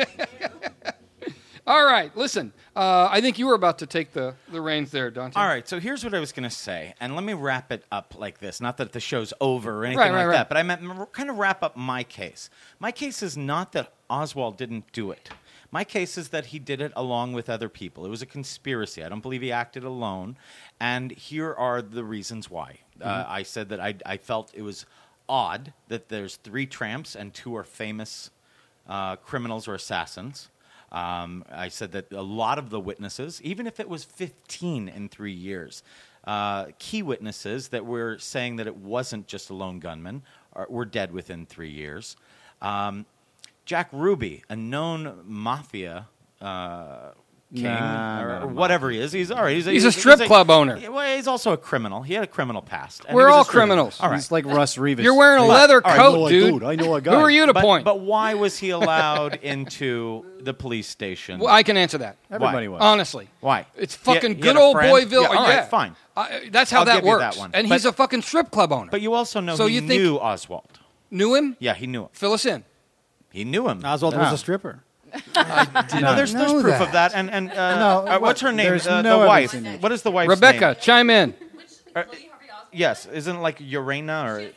All right, listen. Uh, I think you were about to take the, the reins there, Dante. All right, so here's what I was going to say, and let me wrap it up like this. Not that the show's over or anything Right, right, like right. that, but I meant kind of wrap up my case. My case is not that Oswald didn't do it. My case is that he did it along with other people. It was a conspiracy. I don't believe he acted alone, and here are the reasons why. Mm-hmm. Uh, I said that I, I felt it was odd that there's three tramps and two are famous uh, criminals or assassins. Um, I said that a lot of the witnesses, even if it was fifteen in three years, uh, key witnesses that were saying that it wasn't just a lone gunman are, were dead within three years. Um, Jack Ruby, a known mafia uh, king, Nah, or, not a or whatever he is, he's all right. He's a, He's a strip club owner. Yeah, well, he's also a criminal. He had a criminal past. and he We're was a all stripper. criminals. All right. He's like Russ Reeves. You're wearing a Hey, leather I coat, know a dude. I know a guy. Who are you to but, point? But why was he allowed into the police station? Well, I can answer that. Everybody Why? was. Honestly. Why? It's He had- fucking he good had a old friend? Boyville. Yeah, all yeah. right, fine. Uh, that's how I'll that give you works. that one. And But- he's a fucking strip club owner. But you also know So he you think- knew Oswald. Knew him? Yeah, he knew him. Fill us in. He knew him. Oswald Yeah. was a stripper. No, there's, there's know proof that. of that. And, and uh, No, uh, what's her name? there's Uh, no the wife. evidence in it. What is the wife's Rebecca, name? chime in. Uh, yes, isn't it like Urena or?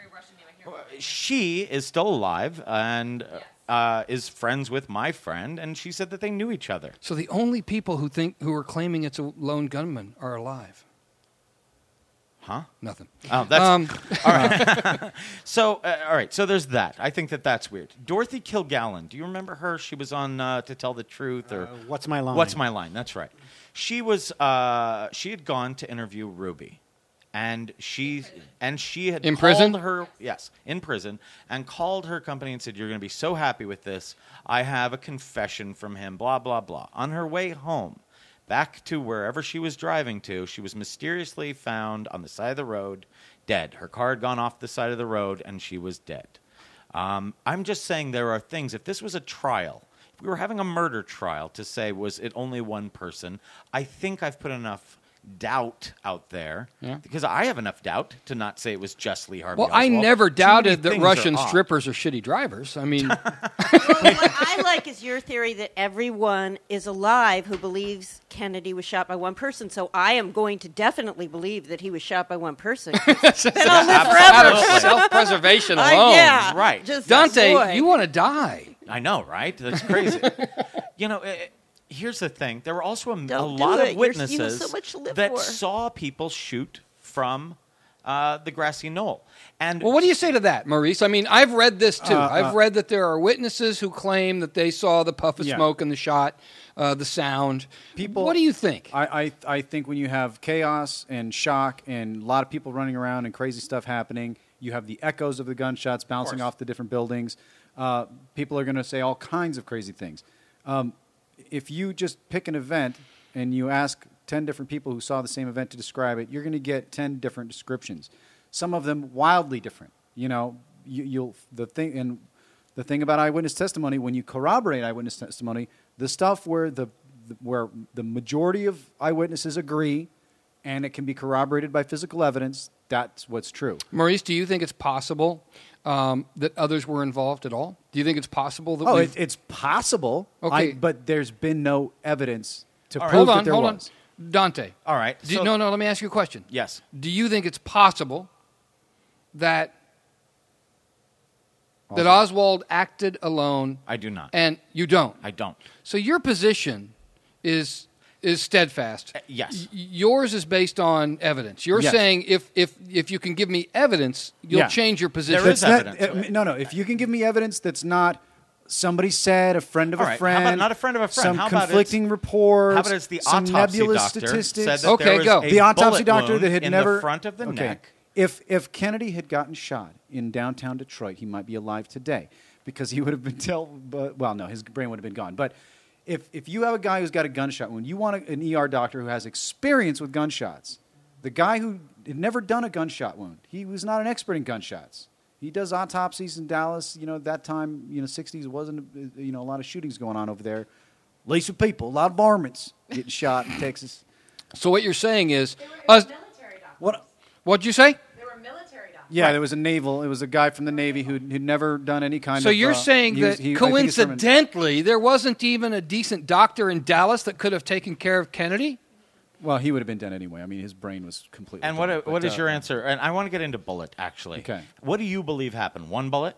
She is still alive and uh, is friends with my friend, and she said that they knew each other. So the only people who think who are claiming it's a lone gunman are alive. Huh? Nothing. Oh, that's Um, all right. so, uh, all right. So there's that. I think that that's weird. Dorothy Kilgallen. Do you remember her? She was on uh, To Tell the Truth or Uh, What's My Line? What's My Line? That's right. She was. Uh, she had gone to interview Ruby, and she and she had In called prison? her. Yes, in prison, and called her company and said, "You're going to be so happy with this. I have a confession from him." Blah blah blah. On her way home, back to wherever she was driving to, she was mysteriously found on the side of the road, dead. Her car had gone off the side of the road, and she was dead. Um, I'm just saying there are things. If this was a trial, if we were having a murder trial to say, was it only one person, I think I've put enough doubt out there, Yeah. because I have enough doubt to not say it was just Lee Harvey well, I Oswald. never Too many doubted that things Russian are odd. strippers are shitty drivers. I mean, Well, what I like is your theory that everyone is alive who believes Kennedy was shot by one person. So I am going to definitely believe that he was shot by one person. Then I'll live out of forever. self-preservation I- alone. yeah, Right. Just, Dante, boy. you want to die. I know, right? That's crazy. you know, it, here's the thing. There were also a, a Don't do lot it. of You're- you have witnesses so much to live that for. saw people shoot from uh, the grassy knoll. And Well, what do you say to that, Maurice? I mean, I've read this too. Uh, I've uh, read that there are witnesses who claim that they saw the puff of Yeah. smoke and the shot, uh, the sound. People, what do you think? I, I I think when you have chaos and shock and a lot of people running around and crazy stuff happening, you have the echoes of the gunshots bouncing course. off the different buildings. Uh, people are going to say all kinds of crazy things. Um, if you just pick an event and you ask ten different people who saw the same event to describe it, you're going to get ten different descriptions. Some of them wildly different. You know, you, you'll the thing and the thing about eyewitness testimony, when you corroborate eyewitness testimony, the stuff where the, the where the majority of eyewitnesses agree, and it can be corroborated by physical evidence, that's what's true. Maurice, do you think it's possible um, that others were involved at all? Do you think it's possible that Oh, we've- it, it's possible. Okay. I, but there's been no evidence to All right. prove Hold on, that there hold was. on. Dante. All right. Do, so- no, no, let me ask you a question. Yes. Do you think it's possible that that Oswald acted alone? I do not. And you don't? I don't. So your position is is steadfast. Uh, yes. Y- yours is based on evidence. You're Yes. saying if, if if you can give me evidence, you'll Yeah. change your position. There is That's not- evidence. uh, no, no. If you can give me evidence that's not somebody said, a friend of All a right, how friend, about not a friend of a friend? some How about conflicting it's- reports, How about it's the some autopsy nebulous doctor statistics. said that Okay, there was go. a the autopsy bullet doctor wound that had in never the front of the okay. neck. If if Kennedy had gotten shot in downtown Detroit, he might be alive today because he would have been tell. But, well, no, his brain would have been gone. But if if you have a guy who's got a gunshot wound, you want a, an E R doctor who has experience with gunshots. The guy who had never done a gunshot wound, he was not an expert in gunshots. He does autopsies in Dallas. You know, at that time, you know, sixties wasn't uh, you know a lot of shootings going on over there. At least with people, a lot of varmints getting shot in Texas. So what you're saying is, us, What? what'd you say? There were military doctors. Yeah, there was a naval. It was a guy from the Navy who'd, who'd never done any kind So of. you're uh, saying he that was- he- I think he's from an- coincidentally there wasn't even a decent doctor in Dallas that could have taken care of Kennedy? well, he would have been dead anyway. I mean, his brain was completely. And what dead, what but, is uh, your answer? And I want to get into bullet, actually. Okay. What do you believe happened? One bullet?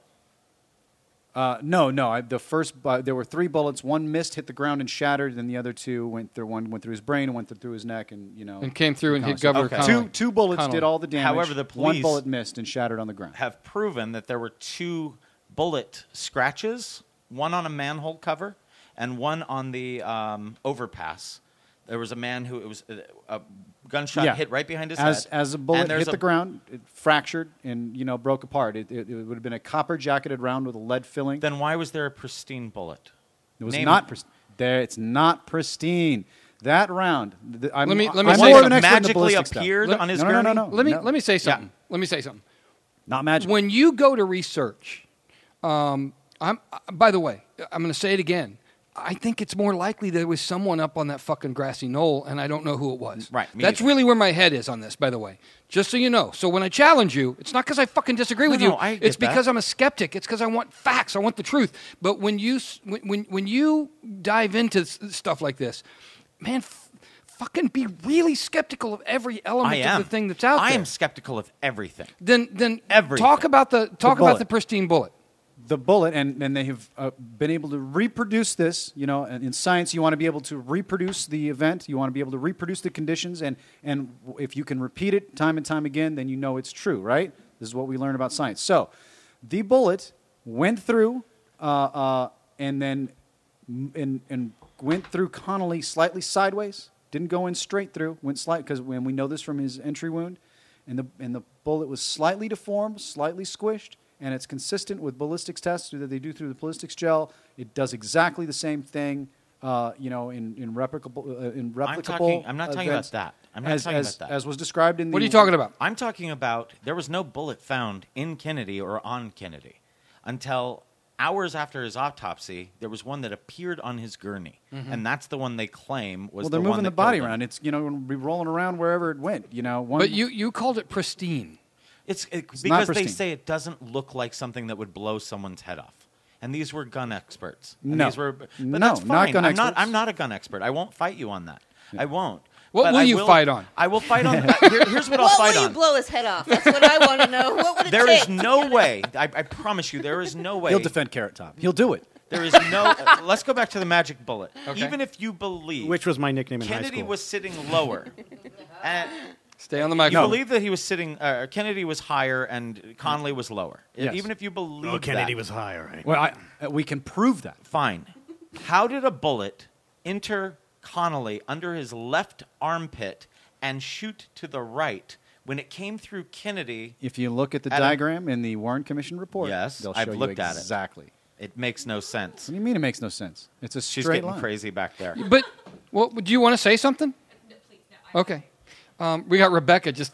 Uh, no, no. I, the first, bu- there were three bullets. One missed, hit the ground, and shattered. Then the other two went through. One went through his brain, and went through his neck, and you know. And came through and hit Connolly. Governor Okay. Connolly. Two two bullets Connolly. did all the damage. However, the one police bullet missed and shattered on the ground. Have proven that there were two bullet scratches, one on a manhole cover and one on the um, overpass. There was a man who it was a, a gunshot Yeah. hit right behind his as head. as a And bullet there's hit the ground, it fractured and you know broke apart. It, it, it would have been a copper jacketed round with a lead filling. Then why was there a pristine bullet? It was Name not it. pris- there. It's not pristine. That round. th- I'm, Let me- let me I'm say more something. of an expert in the Magically ballistic stuff. appeared Let- on his no, no, no, gurney? no, no. Let me let me say something. Let me say something. Not magic. When you go to research, um, I'm. uh, By the way, I'm going to say it again. I think it's more likely there was someone up on that fucking grassy knoll, and I don't know who it was. Right, me That's either. really where my head is on this. By the way, just so you know. So when I challenge you, it's not because I fucking disagree No, with no, you. I get It's that. because I'm a skeptic. It's because I want facts. I want the truth. But when you s- when when, when you dive into s- stuff like this, man. F- Fucking be really skeptical of every element I am. of the thing that's out I there. am skeptical of everything. Then, then Everything. talk about the talk about bullet. the pristine bullet. the bullet, and, and they have uh, been able to reproduce this. You know, and in science, you want to be able to reproduce the event. You want to be able to reproduce the conditions, and and if you can repeat it time and time again, then you know it's true, right? This is what we learn about science. So, the bullet went through, uh, uh, and then and and went through Connolly slightly sideways. Didn't go in straight through. Went slight because when we know this from his entry wound, and the and the bullet was slightly deformed, slightly squished. And it's consistent with ballistics tests that they do through the ballistics gel. It does exactly the same thing, uh, you know, in in replicable uh, in replicable. I'm talking. I'm not talking about events that. I'm not as, talking as, about that. as was described in the. What are you talking about? I'm talking about there was no bullet found in Kennedy or on Kennedy until hours after his autopsy. There was one that appeared on his gurney, and that's the one they claim was Well, they're the moving one the that body killed him. around. It's you know going to be rolling around wherever it went. You know, one. But you, you called it pristine. It's, it, not because they pristine. say it doesn't look like something that would blow someone's head off. And these were gun experts. And No. these were, but No, that's not fine. gun I'm not. experts. I'm not a gun expert. I won't fight you on that. I won't. What But will I you fight on? I will fight on. Here, here's what I'll What fight will you on. blow his head off? That's what I want to know. What would it There take? is no way. I, I promise you, there is no way. He'll defend Carrot Top. He'll do it. There is no. uh, let's go back to the magic bullet. Okay. Even if you believe Which was my nickname in high Kennedy school. was sitting lower, and Stay on the You microphone. believe that he was sitting, uh, Kennedy was higher and Connolly was lower. Yes. Even if you believe Oh, Kennedy that, was high, all right. Well, I, uh, we can prove that. fine. How did a bullet enter Connolly under his left armpit and shoot to the right when it came through Kennedy? If you look at the At a- diagram in the Warren Commission report, Yes, they'll show I've you looked at it. exactly. It makes no sense. What do you mean it makes no sense? It's a She's straight getting line. crazy back there. But, well, do you want to say something? Okay. Um, we got Rebecca just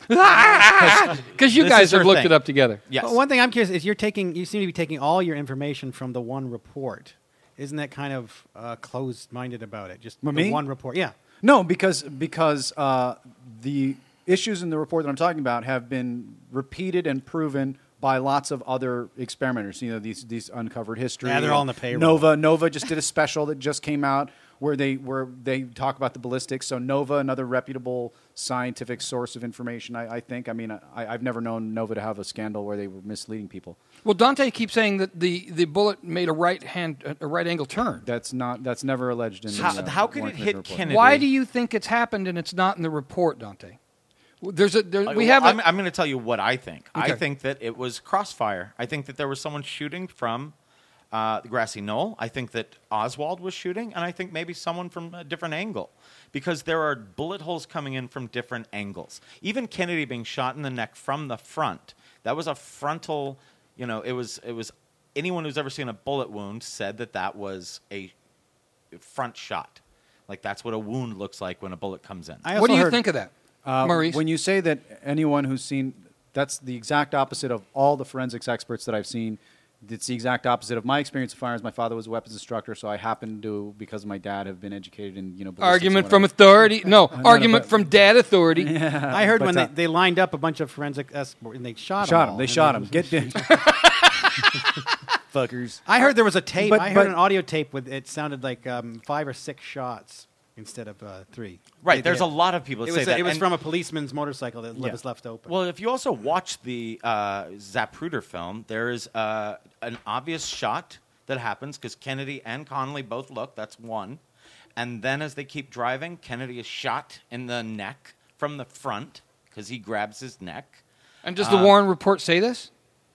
because you This guys is her have looked thing. it up together. Yes. Well, one thing I'm curious is you're taking. You seem to be taking all your information from the one report. Isn't that kind of uh, closed-minded about it? Just Well, the me? one report. Yeah. No, because because uh, the issues in the report that I'm talking about have been repeated and proven by lots of other experimenters. You know, these these uncovered history. Yeah, they're all on the payroll. Nova Nova just did a special that just came out where they where they talk about the ballistics. So Nova, another reputable scientific source of information. I, I think. I mean, I, I've never known Nova to have a scandal where they were misleading people. Well, Dante keeps saying that the, the bullet made a right hand a right angle turn. That's not. That's never alleged in. How- the, uh, how could Warren it hit Commission report. Kennedy? Why do you think it's happened and it's not in the report, Dante? There's a there, we Well, have. A, I'm, I'm going to tell you what I think. Okay. I think that it was crossfire. I think that there was someone shooting from uh, the grassy knoll. I think that Oswald was shooting, and I think maybe someone from a different angle, because there are bullet holes coming in from different angles. Even Kennedy being shot in the neck from the front, that was a frontal. You know, it was it was anyone who's ever seen a bullet wound said that that was a front shot. Like that's what a wound looks like when a bullet comes in. I what do also you heard- think of that, Uh, Maurice? When you say that anyone who's seen, that's the exact opposite of all the forensics experts that I've seen. It's the exact opposite of my experience of firearms. My father was a weapons instructor, so I happen to, because of my dad, have been educated in you know. ballistics Argument and from whatever. authority? No, no, argument but- from dad authority. I heard But, when uh, they, they lined up a bunch of forensic es- and they shot, Shot them. him. They shot him. Get down. Fuckers. I heard there was a tape. But- I heard but- an audio tape with it sounded like um, five or six shots instead of uh, three. Right, They- there's they- a lot of people that It say was, that. it was and- from a policeman's motorcycle that Yeah. was left open. Well, if you also watch the uh, Zapruder film, there is uh, an obvious shot that happens because Kennedy and Connolly both look. That's one. And then as they keep driving, Kennedy is shot in the neck from the front because he grabs his neck. And does the Warren report say this?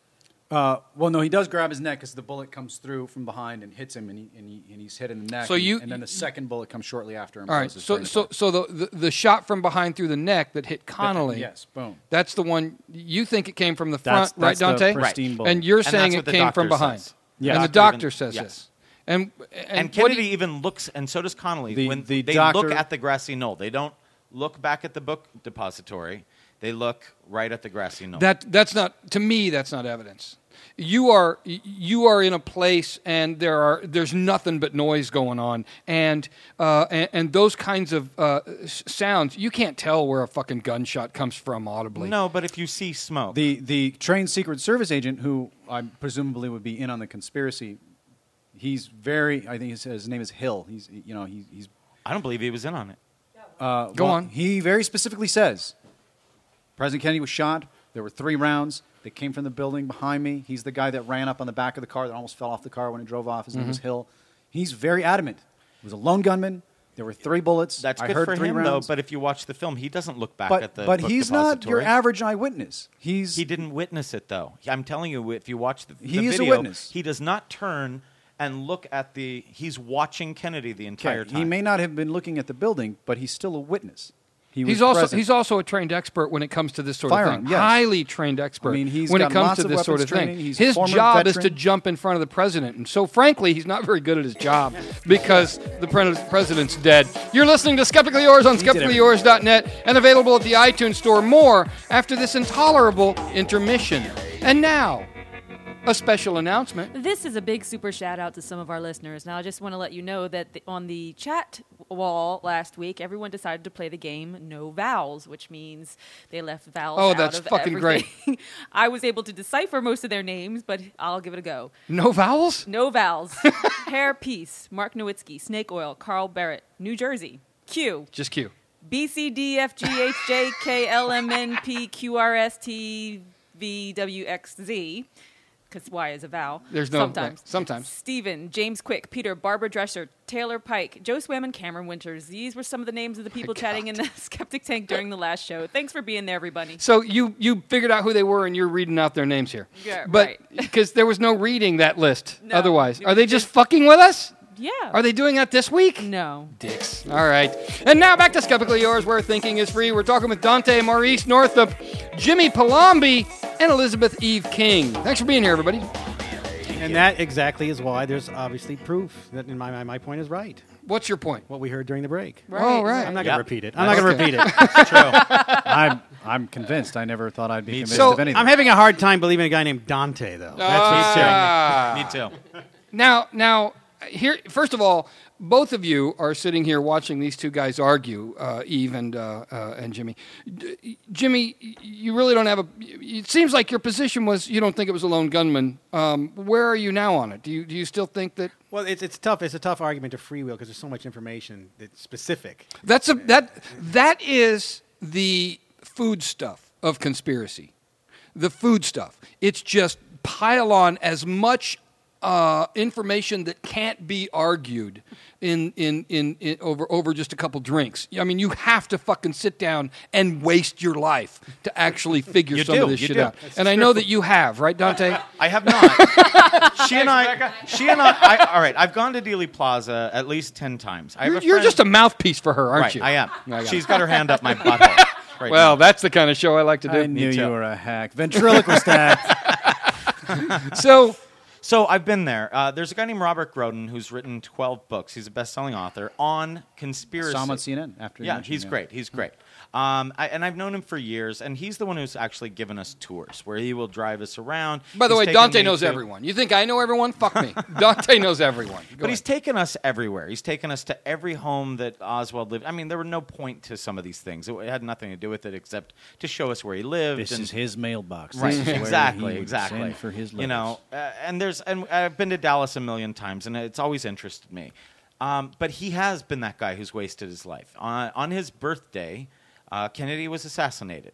Uh, well, no, he does grab his neck because the bullet comes through from behind and hits him, and, he, and, he, and he's hit in the neck. So and, you- and then the second bullet comes shortly after him. All right. So so so the, the the shot from behind through the neck that hit Connolly. Yes, boom. That's the one you think it came from the That's- front, right, that's the Dante? pristine bullet. And you're And saying that's it what the came from doctor behind. says. Yeah. And the Doctor doctor even- says yes. this. And and, And what do Kennedy you- even looks, and so does Connolly, The- when the they doctor- look at the grassy knoll. They don't look back at the book depository. They look right at the grassy knoll. That that's not to me. That's not evidence. You are you are in a place and there are there's nothing but noise going on and uh, and, and those kinds of uh, s- sounds you can't tell where a fucking gunshot comes from audibly. no, but if you see smoke. The the trained Secret Service agent, who I presumably would be in on the conspiracy, he's very. I think his, his name is Hill. He's you know he, he's. I don't believe he was in on it. Uh, Go well, on. He very specifically says, President Kennedy was shot. There were three rounds. They came from the building behind me. He's the guy that ran up on the back of the car that almost fell off the car when it drove off. His name Mm-hmm. was Hill. He's very adamant. He was a lone gunman. There were three bullets. That's I good heard for three him, rounds. though. But if you watch the film, he doesn't look back but, at the but book he's not your depository. average eyewitness. He's He didn't witness it, though. I'm telling you, if you watch the, the He is a video, witness. he does not turn and look at the. He's watching Kennedy the entire Okay, time. He may not have been looking at the building, but he's still a witness. He was He's also present. he's also a trained expert when it comes to this sort Firearm, of thing. yes. Highly trained expert. I mean, he's when got it comes lots to of this sort of weapons thing. training. He's a His former job is veteran. to jump in front of the president, and so frankly, he's not very good at his job because the pre- president's dead. You're listening to Skeptically Yours on skeptically yours dot net and available at the iTunes Store. More after this intolerable intermission. And now, a special announcement. This is a big super shout out to some of our listeners. Now, I just want to let you know that the, on the chat wall last week, everyone decided to play the game No Vowels, which means they left vowels Oh, out that's of fucking great. everything. I was able to decipher most of their names, but I'll give it a go. No vowels? No Vowels. Hair Peace, Mark Nowitzki, Snake Oil, Carl Barrett, New Jersey, Q, Just Q. B, C, D, F, G, H, J, K, L, M, N, P, Q, R, S, T, V, W, X, Z. because Y is a vowel. There's no sometimes. right, sometimes. Stephen, James Quick, Peter, Barbara Drescher, Taylor Pike, Joe Swam, and Cameron Winters. These were some of the names of the people chatting in the Skeptic Tank during the last show. Thanks for being there, everybody. So you you figured out who they were, and you're reading out their names here. Yeah, but right. because there was no reading that list No, otherwise. it Are was they just just- fucking with us? Yeah. Are they doing that this week? No. Dicks. All right. And now back to Skeptically Yours, where thinking is free. We're talking with Dante Maurice Northup, Jimmy Palombi, and Elizabeth Eve King. Thanks for being here, everybody. And that exactly is why there's obviously proof that in my mind, my point is right. What's your point? What we heard during the break. Right. Oh, right. I'm not Yep. going to repeat it. I'm not going to Okay. repeat it. True. I'm I'm convinced. I never thought I'd be convinced So, of anything. I'm having a hard time believing a guy named Dante, though. That's Ah. Me too. Now, now, here. First of all, both of you are sitting here watching these two guys argue, uh, Eve and uh, uh, and Jimmy. D- Jimmy, you really don't have a. It seems like your position was you don't think it was a lone gunman. Um, where are you now on it? Do you do you still think that? Well, it's it's tough. It's a tough argument to freewheel because there's so much information that's specific. That's a that that is the food stuff of conspiracy. The food stuff. It's just pile on as much uh, information that can't be argued in, in, in, in over over just a couple drinks. I mean, you have to fucking sit down and waste your life to actually figure You some do, of this you shit do. out. And I know that you have, right, Dante? I have not. she and I. She and I, I. All right. I've gone to Dealey Plaza at least ten times. I have You're, a you're friend- just a mouthpiece for her, aren't right. you? I am. I got She's it. got her hand up my butthole. Right Well, now. that's the kind of show I like to do. I knew too. you were a hack. Ventriloquist act. So, So I've been there. Uh, there's a guy named Robert Groden who's written twelve books. He's a best-selling author on conspiracy. Saw him on C N N after. you Yeah, mentioned he's him. great. He's great. Um, I, and I've known him for years, and he's the one who's actually given us tours where he will drive us around. by the He's way, taken Dante me knows to- everyone. You think I know everyone? Fuck me. Dante knows everyone. Go But he's ahead. taken us everywhere. He's taken us to every home that Oswald lived. I mean, there were no point to some of these things. It had nothing to do with it except to show us where he lived. This and is his mailbox. This Right, is where exactly, he would exactly. send for his you letters. know, uh, and there's and I've been to Dallas a million times, and it's always interested me. Um, but he has been that guy who's wasted his life. Uh, on his birthday, uh, Kennedy was assassinated,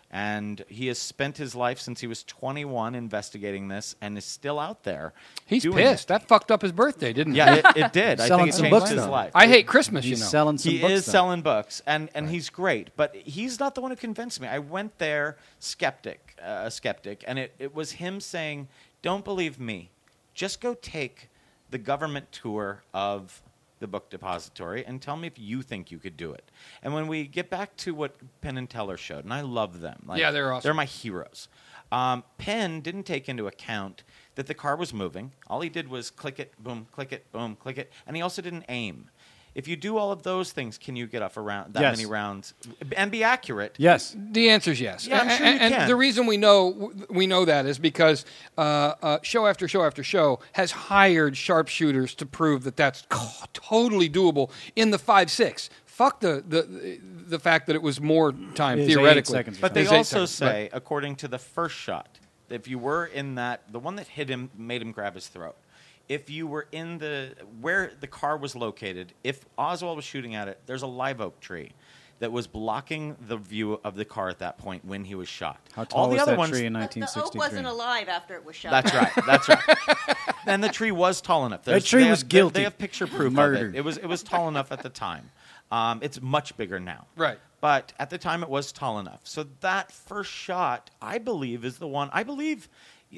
and he has spent his life since he was twenty-one investigating this, and is still out there. He's doing pissed. it. That fucked up his birthday, didn't it? Yeah, it, it did. I Selling think it some changed books, his though. life. I hate Christmas, you He's know. selling some He books. is though. selling books, and, and he's great, but he's not the one who convinced me. I went there skeptic, uh, a skeptic, and it, it was him saying, "Don't believe me. Just go take the government tour of the book depository and tell me if you think you could do it." And when we get back to what Penn and Teller showed, and I love them. Like, Yeah, they're awesome. They're my heroes. Um, Penn didn't take into account that the car was moving. All he did was click it, boom, click it, boom, click it. And he also didn't aim. If you do all of those things, can you get off around that Yes. many rounds and be accurate? Yes. The answer is yes. Yeah, I'm sure and, you and can. the reason we know we know that is because uh, uh, show after show after show has hired sharpshooters to prove that that's totally doable in the five six. Fuck the the the fact that it was more time It is eight theoretically. seconds. But they It's eight also seconds, say, right. according to the first shot, if you were in that, the one that hit him, made him grab his throat. If you were in the, where the car was located, if Oswald was shooting at it, there's a live oak tree that was blocking the view of the car at that point when he was shot. How tall All the was other that ones, tree in But nineteen the oak sixty-three? wasn't alive after it was shot. That's right. That's right. And the tree was tall enough. There's- tree they was have, guilty. They have picture proof Murdered. of it. It was it was tall enough at the time. Um, it's much bigger now. Right. But at the time, it was tall enough. So that first shot, I believe, is the one. I believe,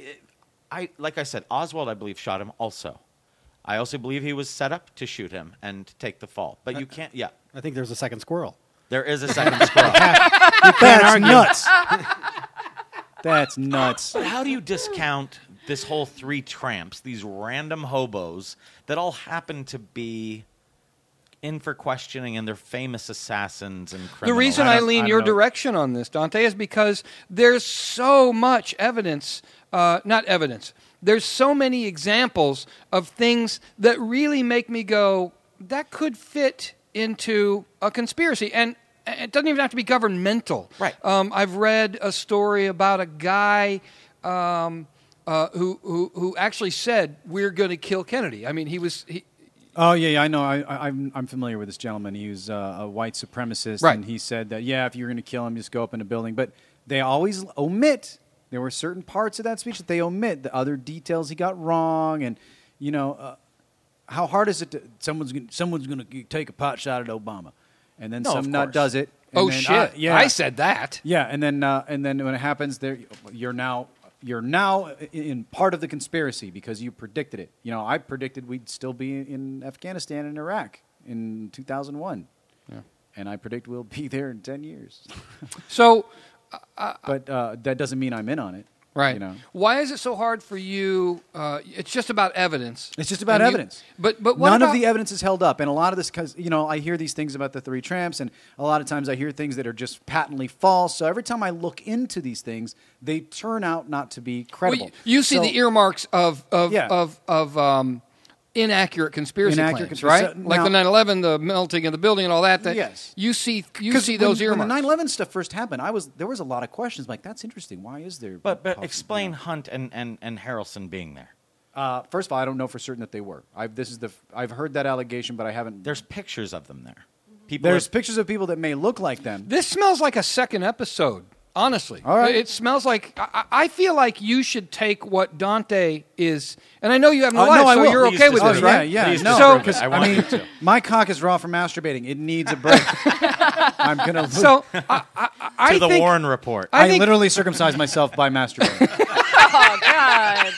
I like I said, Oswald, I believe, shot him also. I also believe he was set up to shoot him and take the fall. But you can't. Yeah, I think there's a second squirrel. there is a second squirrel. That's nuts. That's nuts. But how do you discount this whole three tramps, these random hobos that all happen to be in for questioning and they're famous assassins and criminals? The reason I I, don't- lean I don't your know. direction on this, Dante, is because there's so much evidence, uh, not evidence, there's so many examples of things that really make me go, that could fit into a conspiracy. And it doesn't even have to be governmental. Right. Um, I've read a story about a guy um, uh, who, who who actually said, we're going to kill Kennedy. I mean, he was... He, Oh yeah, yeah, I know. I, I, I'm I'm familiar with this gentleman. He was uh, a white supremacist, Right. and he said that yeah, if you're going to kill him, just go up in a building. But they always omit there were certain parts of that speech that they omit, the other details he got wrong, and you know, uh, how hard is it to someone's gonna, someone's going to take a pot shot at Obama, and then No, some of nut course. does it. and Oh then, shit! uh, yeah, I said that. yeah, and then uh, and then when it happens, there you're now you're now in part of the conspiracy because you predicted it. You know, I predicted we'd still be in Afghanistan and Iraq in two thousand one, Yeah. and I predict we'll be there in ten years. So, But uh, that doesn't mean I'm in on it. right. You know, Why is it so hard for you? Uh, it's just about evidence. it's just about And you- evidence. but but what none about, of the evidence is held up, and a lot of this, because you know, I hear these things about the three tramps, and a lot of times I hear things that are just patently false. So every time I look into these things, they turn out not to be Well, credible. you, you see So- the earmarks of of Yeah. of, of um, inaccurate conspiracy Inaccurate claims, conspiracy- right? so like now- the nine eleven, the melting of the building, and all that. that Yes. You see, you 'Cause see when, those when earmarks. the nine eleven stuff first happened, I was there was a lot of questions. Like, that's interesting. Why is there? But but possibly- explain Hunt and, and, and Harrelson being there. Uh, first of all, I don't know for certain that they were. I've this is the f- I've heard that allegation, but I haven't. There's pictures of them there. People There's have- pictures of people that may look like them. This smells like a second episode. Honestly, All right. It, it smells like I, I feel like you should take what Dante is, and I know you have no Uh, life, no, I so will. you're Please okay with Oh, this, describe right? yeah, yeah. Please no, describe it. because I I, want mean, you to. my cock is raw from masturbating. It needs a break. I'm gonna. So I, I, I to the think, Warren Report. I I, think literally circumcised myself by masturbating. Oh God!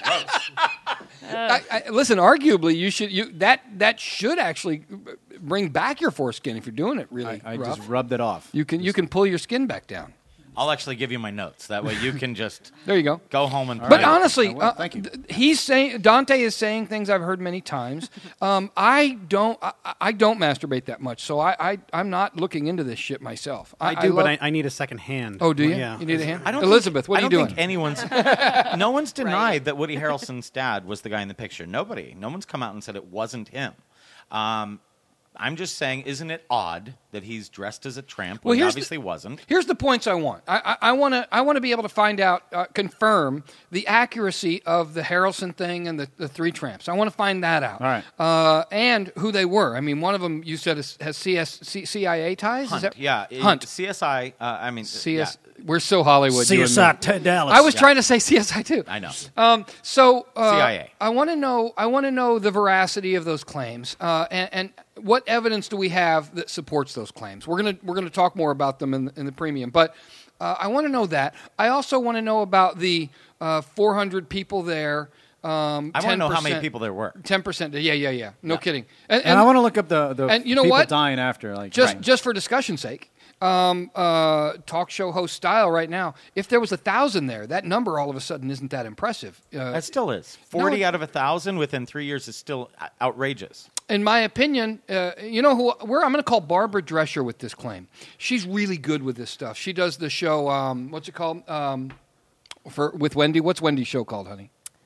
I, I, listen. Arguably, you should you that that should actually bring back your foreskin if you're doing it really I, I rough. just rubbed it off. you can you can pull your skin back down. I'll actually give you my notes. That way you can just There you go. go home and. But play. honestly, I will. uh, Thank you. th- he's saying Dante is saying things I've heard many times. Um, I don't, I, I don't masturbate that much, so I, I, I'm not looking into this shit myself. I do, love- but I, I need a second hand. oh, do you? Yeah. You need a hand. I don't Elizabeth, think, what I are you don't doing? think anyone's. No one's denied that Woody Harrelson's dad was the guy in the picture. Nobody. No one's come out and said it wasn't him. Um, I'm just saying, isn't it odd that he's dressed as a tramp when Well, he here's the- obviously wasn't? Here's the points I want. I, I, I want to I want to be able to find out, uh, confirm the accuracy of the Harrelson thing and the, the three tramps. I want to find that out. All right. Uh, and who they were. I mean, one of them you said is, has C S, C, C I A ties. Hunt, Is that, yeah. it- Hunt. C S I. Uh, I mean, C S. yeah. We're so Hollywood. you and C S I me. Ted Dallas. I was Yeah. trying to say C S I too. I know. Um, so uh, C I A. I want to know. I want to know the veracity of those claims, uh, and, and what evidence do we have that supports those claims? We're gonna we're gonna talk more about them in, in the premium, but uh, I want to know that. I also want to know about the uh, four hundred people there. Um, I want to know how many 10%. people there were. Ten percent. Yeah, yeah, yeah. No Yeah. kidding. And, And I want to look up the the and you know people what? dying after. Like just right. just for discussion's sake, um, uh, talk show host style right now. If there was a thousand there, that number all of a sudden isn't that impressive. Uh, That still is. Forty No, it- out of a thousand within three years is still o- outrageous. in my opinion, uh, you know who? Where I'm going to call Barbara Drescher with this claim. She's really good with this stuff. She does the show. Um, what's it called? Um, for with Wendy. What's Wendy's show called, honey?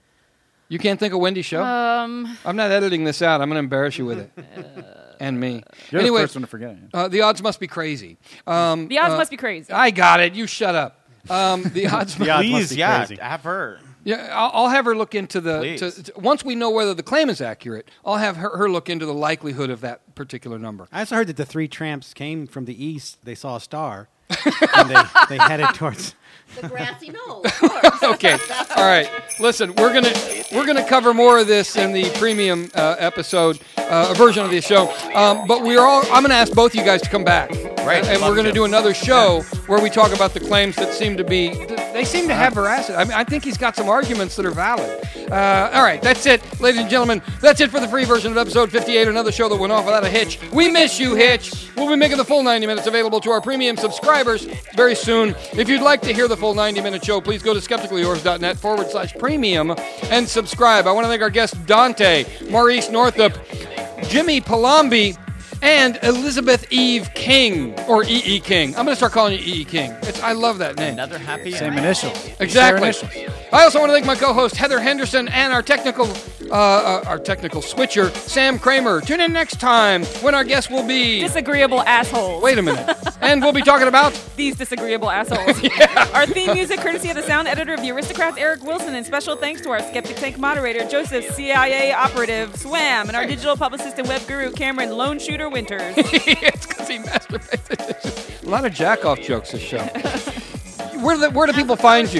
You can't think of Wendy's show? Um, I'm not editing this out. I'm going to embarrass you with it. And me. You're anyway, the first one to forget it. uh, the odds must be crazy. Um, the odds uh, must be crazy. I got it. You shut up. Um, the odds. The odds must Please, be yeah, crazy. have her. Yeah, I'll, I'll have her look into the. Please. To, to- once we know whether the claim is accurate, I'll have her, her look into the likelihood of that particular number. I also heard that the three tramps came from the east. They saw a star, and they, they headed towards. The grassy knoll, of course. Okay, all right. Listen, we're gonna we're gonna cover more of this in the premium uh, episode uh, version of the show. Um, but we're all. I'm gonna ask both you guys to come back, Right, And love we're gonna to. do another show where we talk about the claims that seem to be. They seem to have veracity. I mean, I think he's got some arguments that are valid. Uh, all right, that's it, ladies and gentlemen. That's it for the free version of episode fifty-eight. Another show that went off without a hitch. We miss you, Hitch. We'll be making the full ninety minutes available to our premium subscribers very soon. If you'd like to hear the full ninety minute show, please go to skepticallyyours.net forward slash premium and subscribe. I want to thank our guests Dante, Maurice Northup, Jimmy Palombi, and Elizabeth Eve King, or E E. King. I'm going to start calling you E E. King. It's, I love that name. Another happy Same ending. initial. Exactly. Same initials. I also want to thank my co-host Heather Henderson and our technical, uh, uh, our technical switcher Sam Kramer. Tune in next time when our guest will be. Disagreeable assholes. Wait a minute, and we'll be talking about. These disagreeable assholes. Our theme music, courtesy of the sound editor of The Aristocrats, Eric Wilson, and special thanks to our Skeptic Tank moderator, Joseph, C I A operative, Swam, and our digital publicist and web guru, Cameron Lone Shooter Winters. It's because he masturbates. A lot of jack-off jokes this show. Where do, the, where do people find you?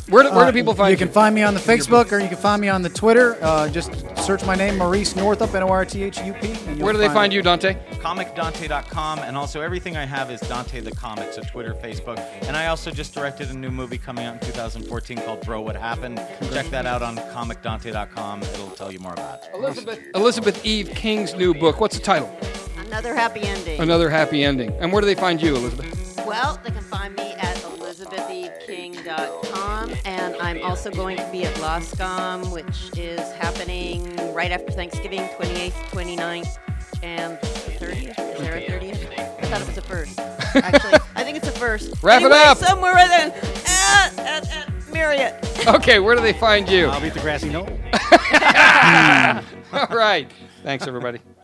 Where do, where do Uh, people find you? you? can find me on the Facebook or you can find me on the Twitter. Uh, just search my name, Maurice Northup, N O R T H U P. and you'll Where do they find you, Dante? comic dante dot com, and also everything I have is Dante the Comic, so Twitter, Facebook. And I also just directed a new movie coming out in two thousand fourteen called Bro What Happened. Check that out on comic dante dot com. It'll tell you more about it. Elizabeth, Elizabeth Eve King's new book. What's the title? Another happy ending. Another Happy Ending. And where do they find you, Elizabeth? Well, they can find me at elizabeth eve king dot com, and I'm also going to be at LOSCOM, which is happening right after Thanksgiving, twenty-eighth, twenty-ninth, and the thirtieth. Is there a thirtieth? I thought it was the first. Actually, I think it's the first. Wrap it Anyway, up. Somewhere right then at, at, at Marriott. Okay, where do they find you? I'll be at the grassy knoll. All right. Thanks, everybody.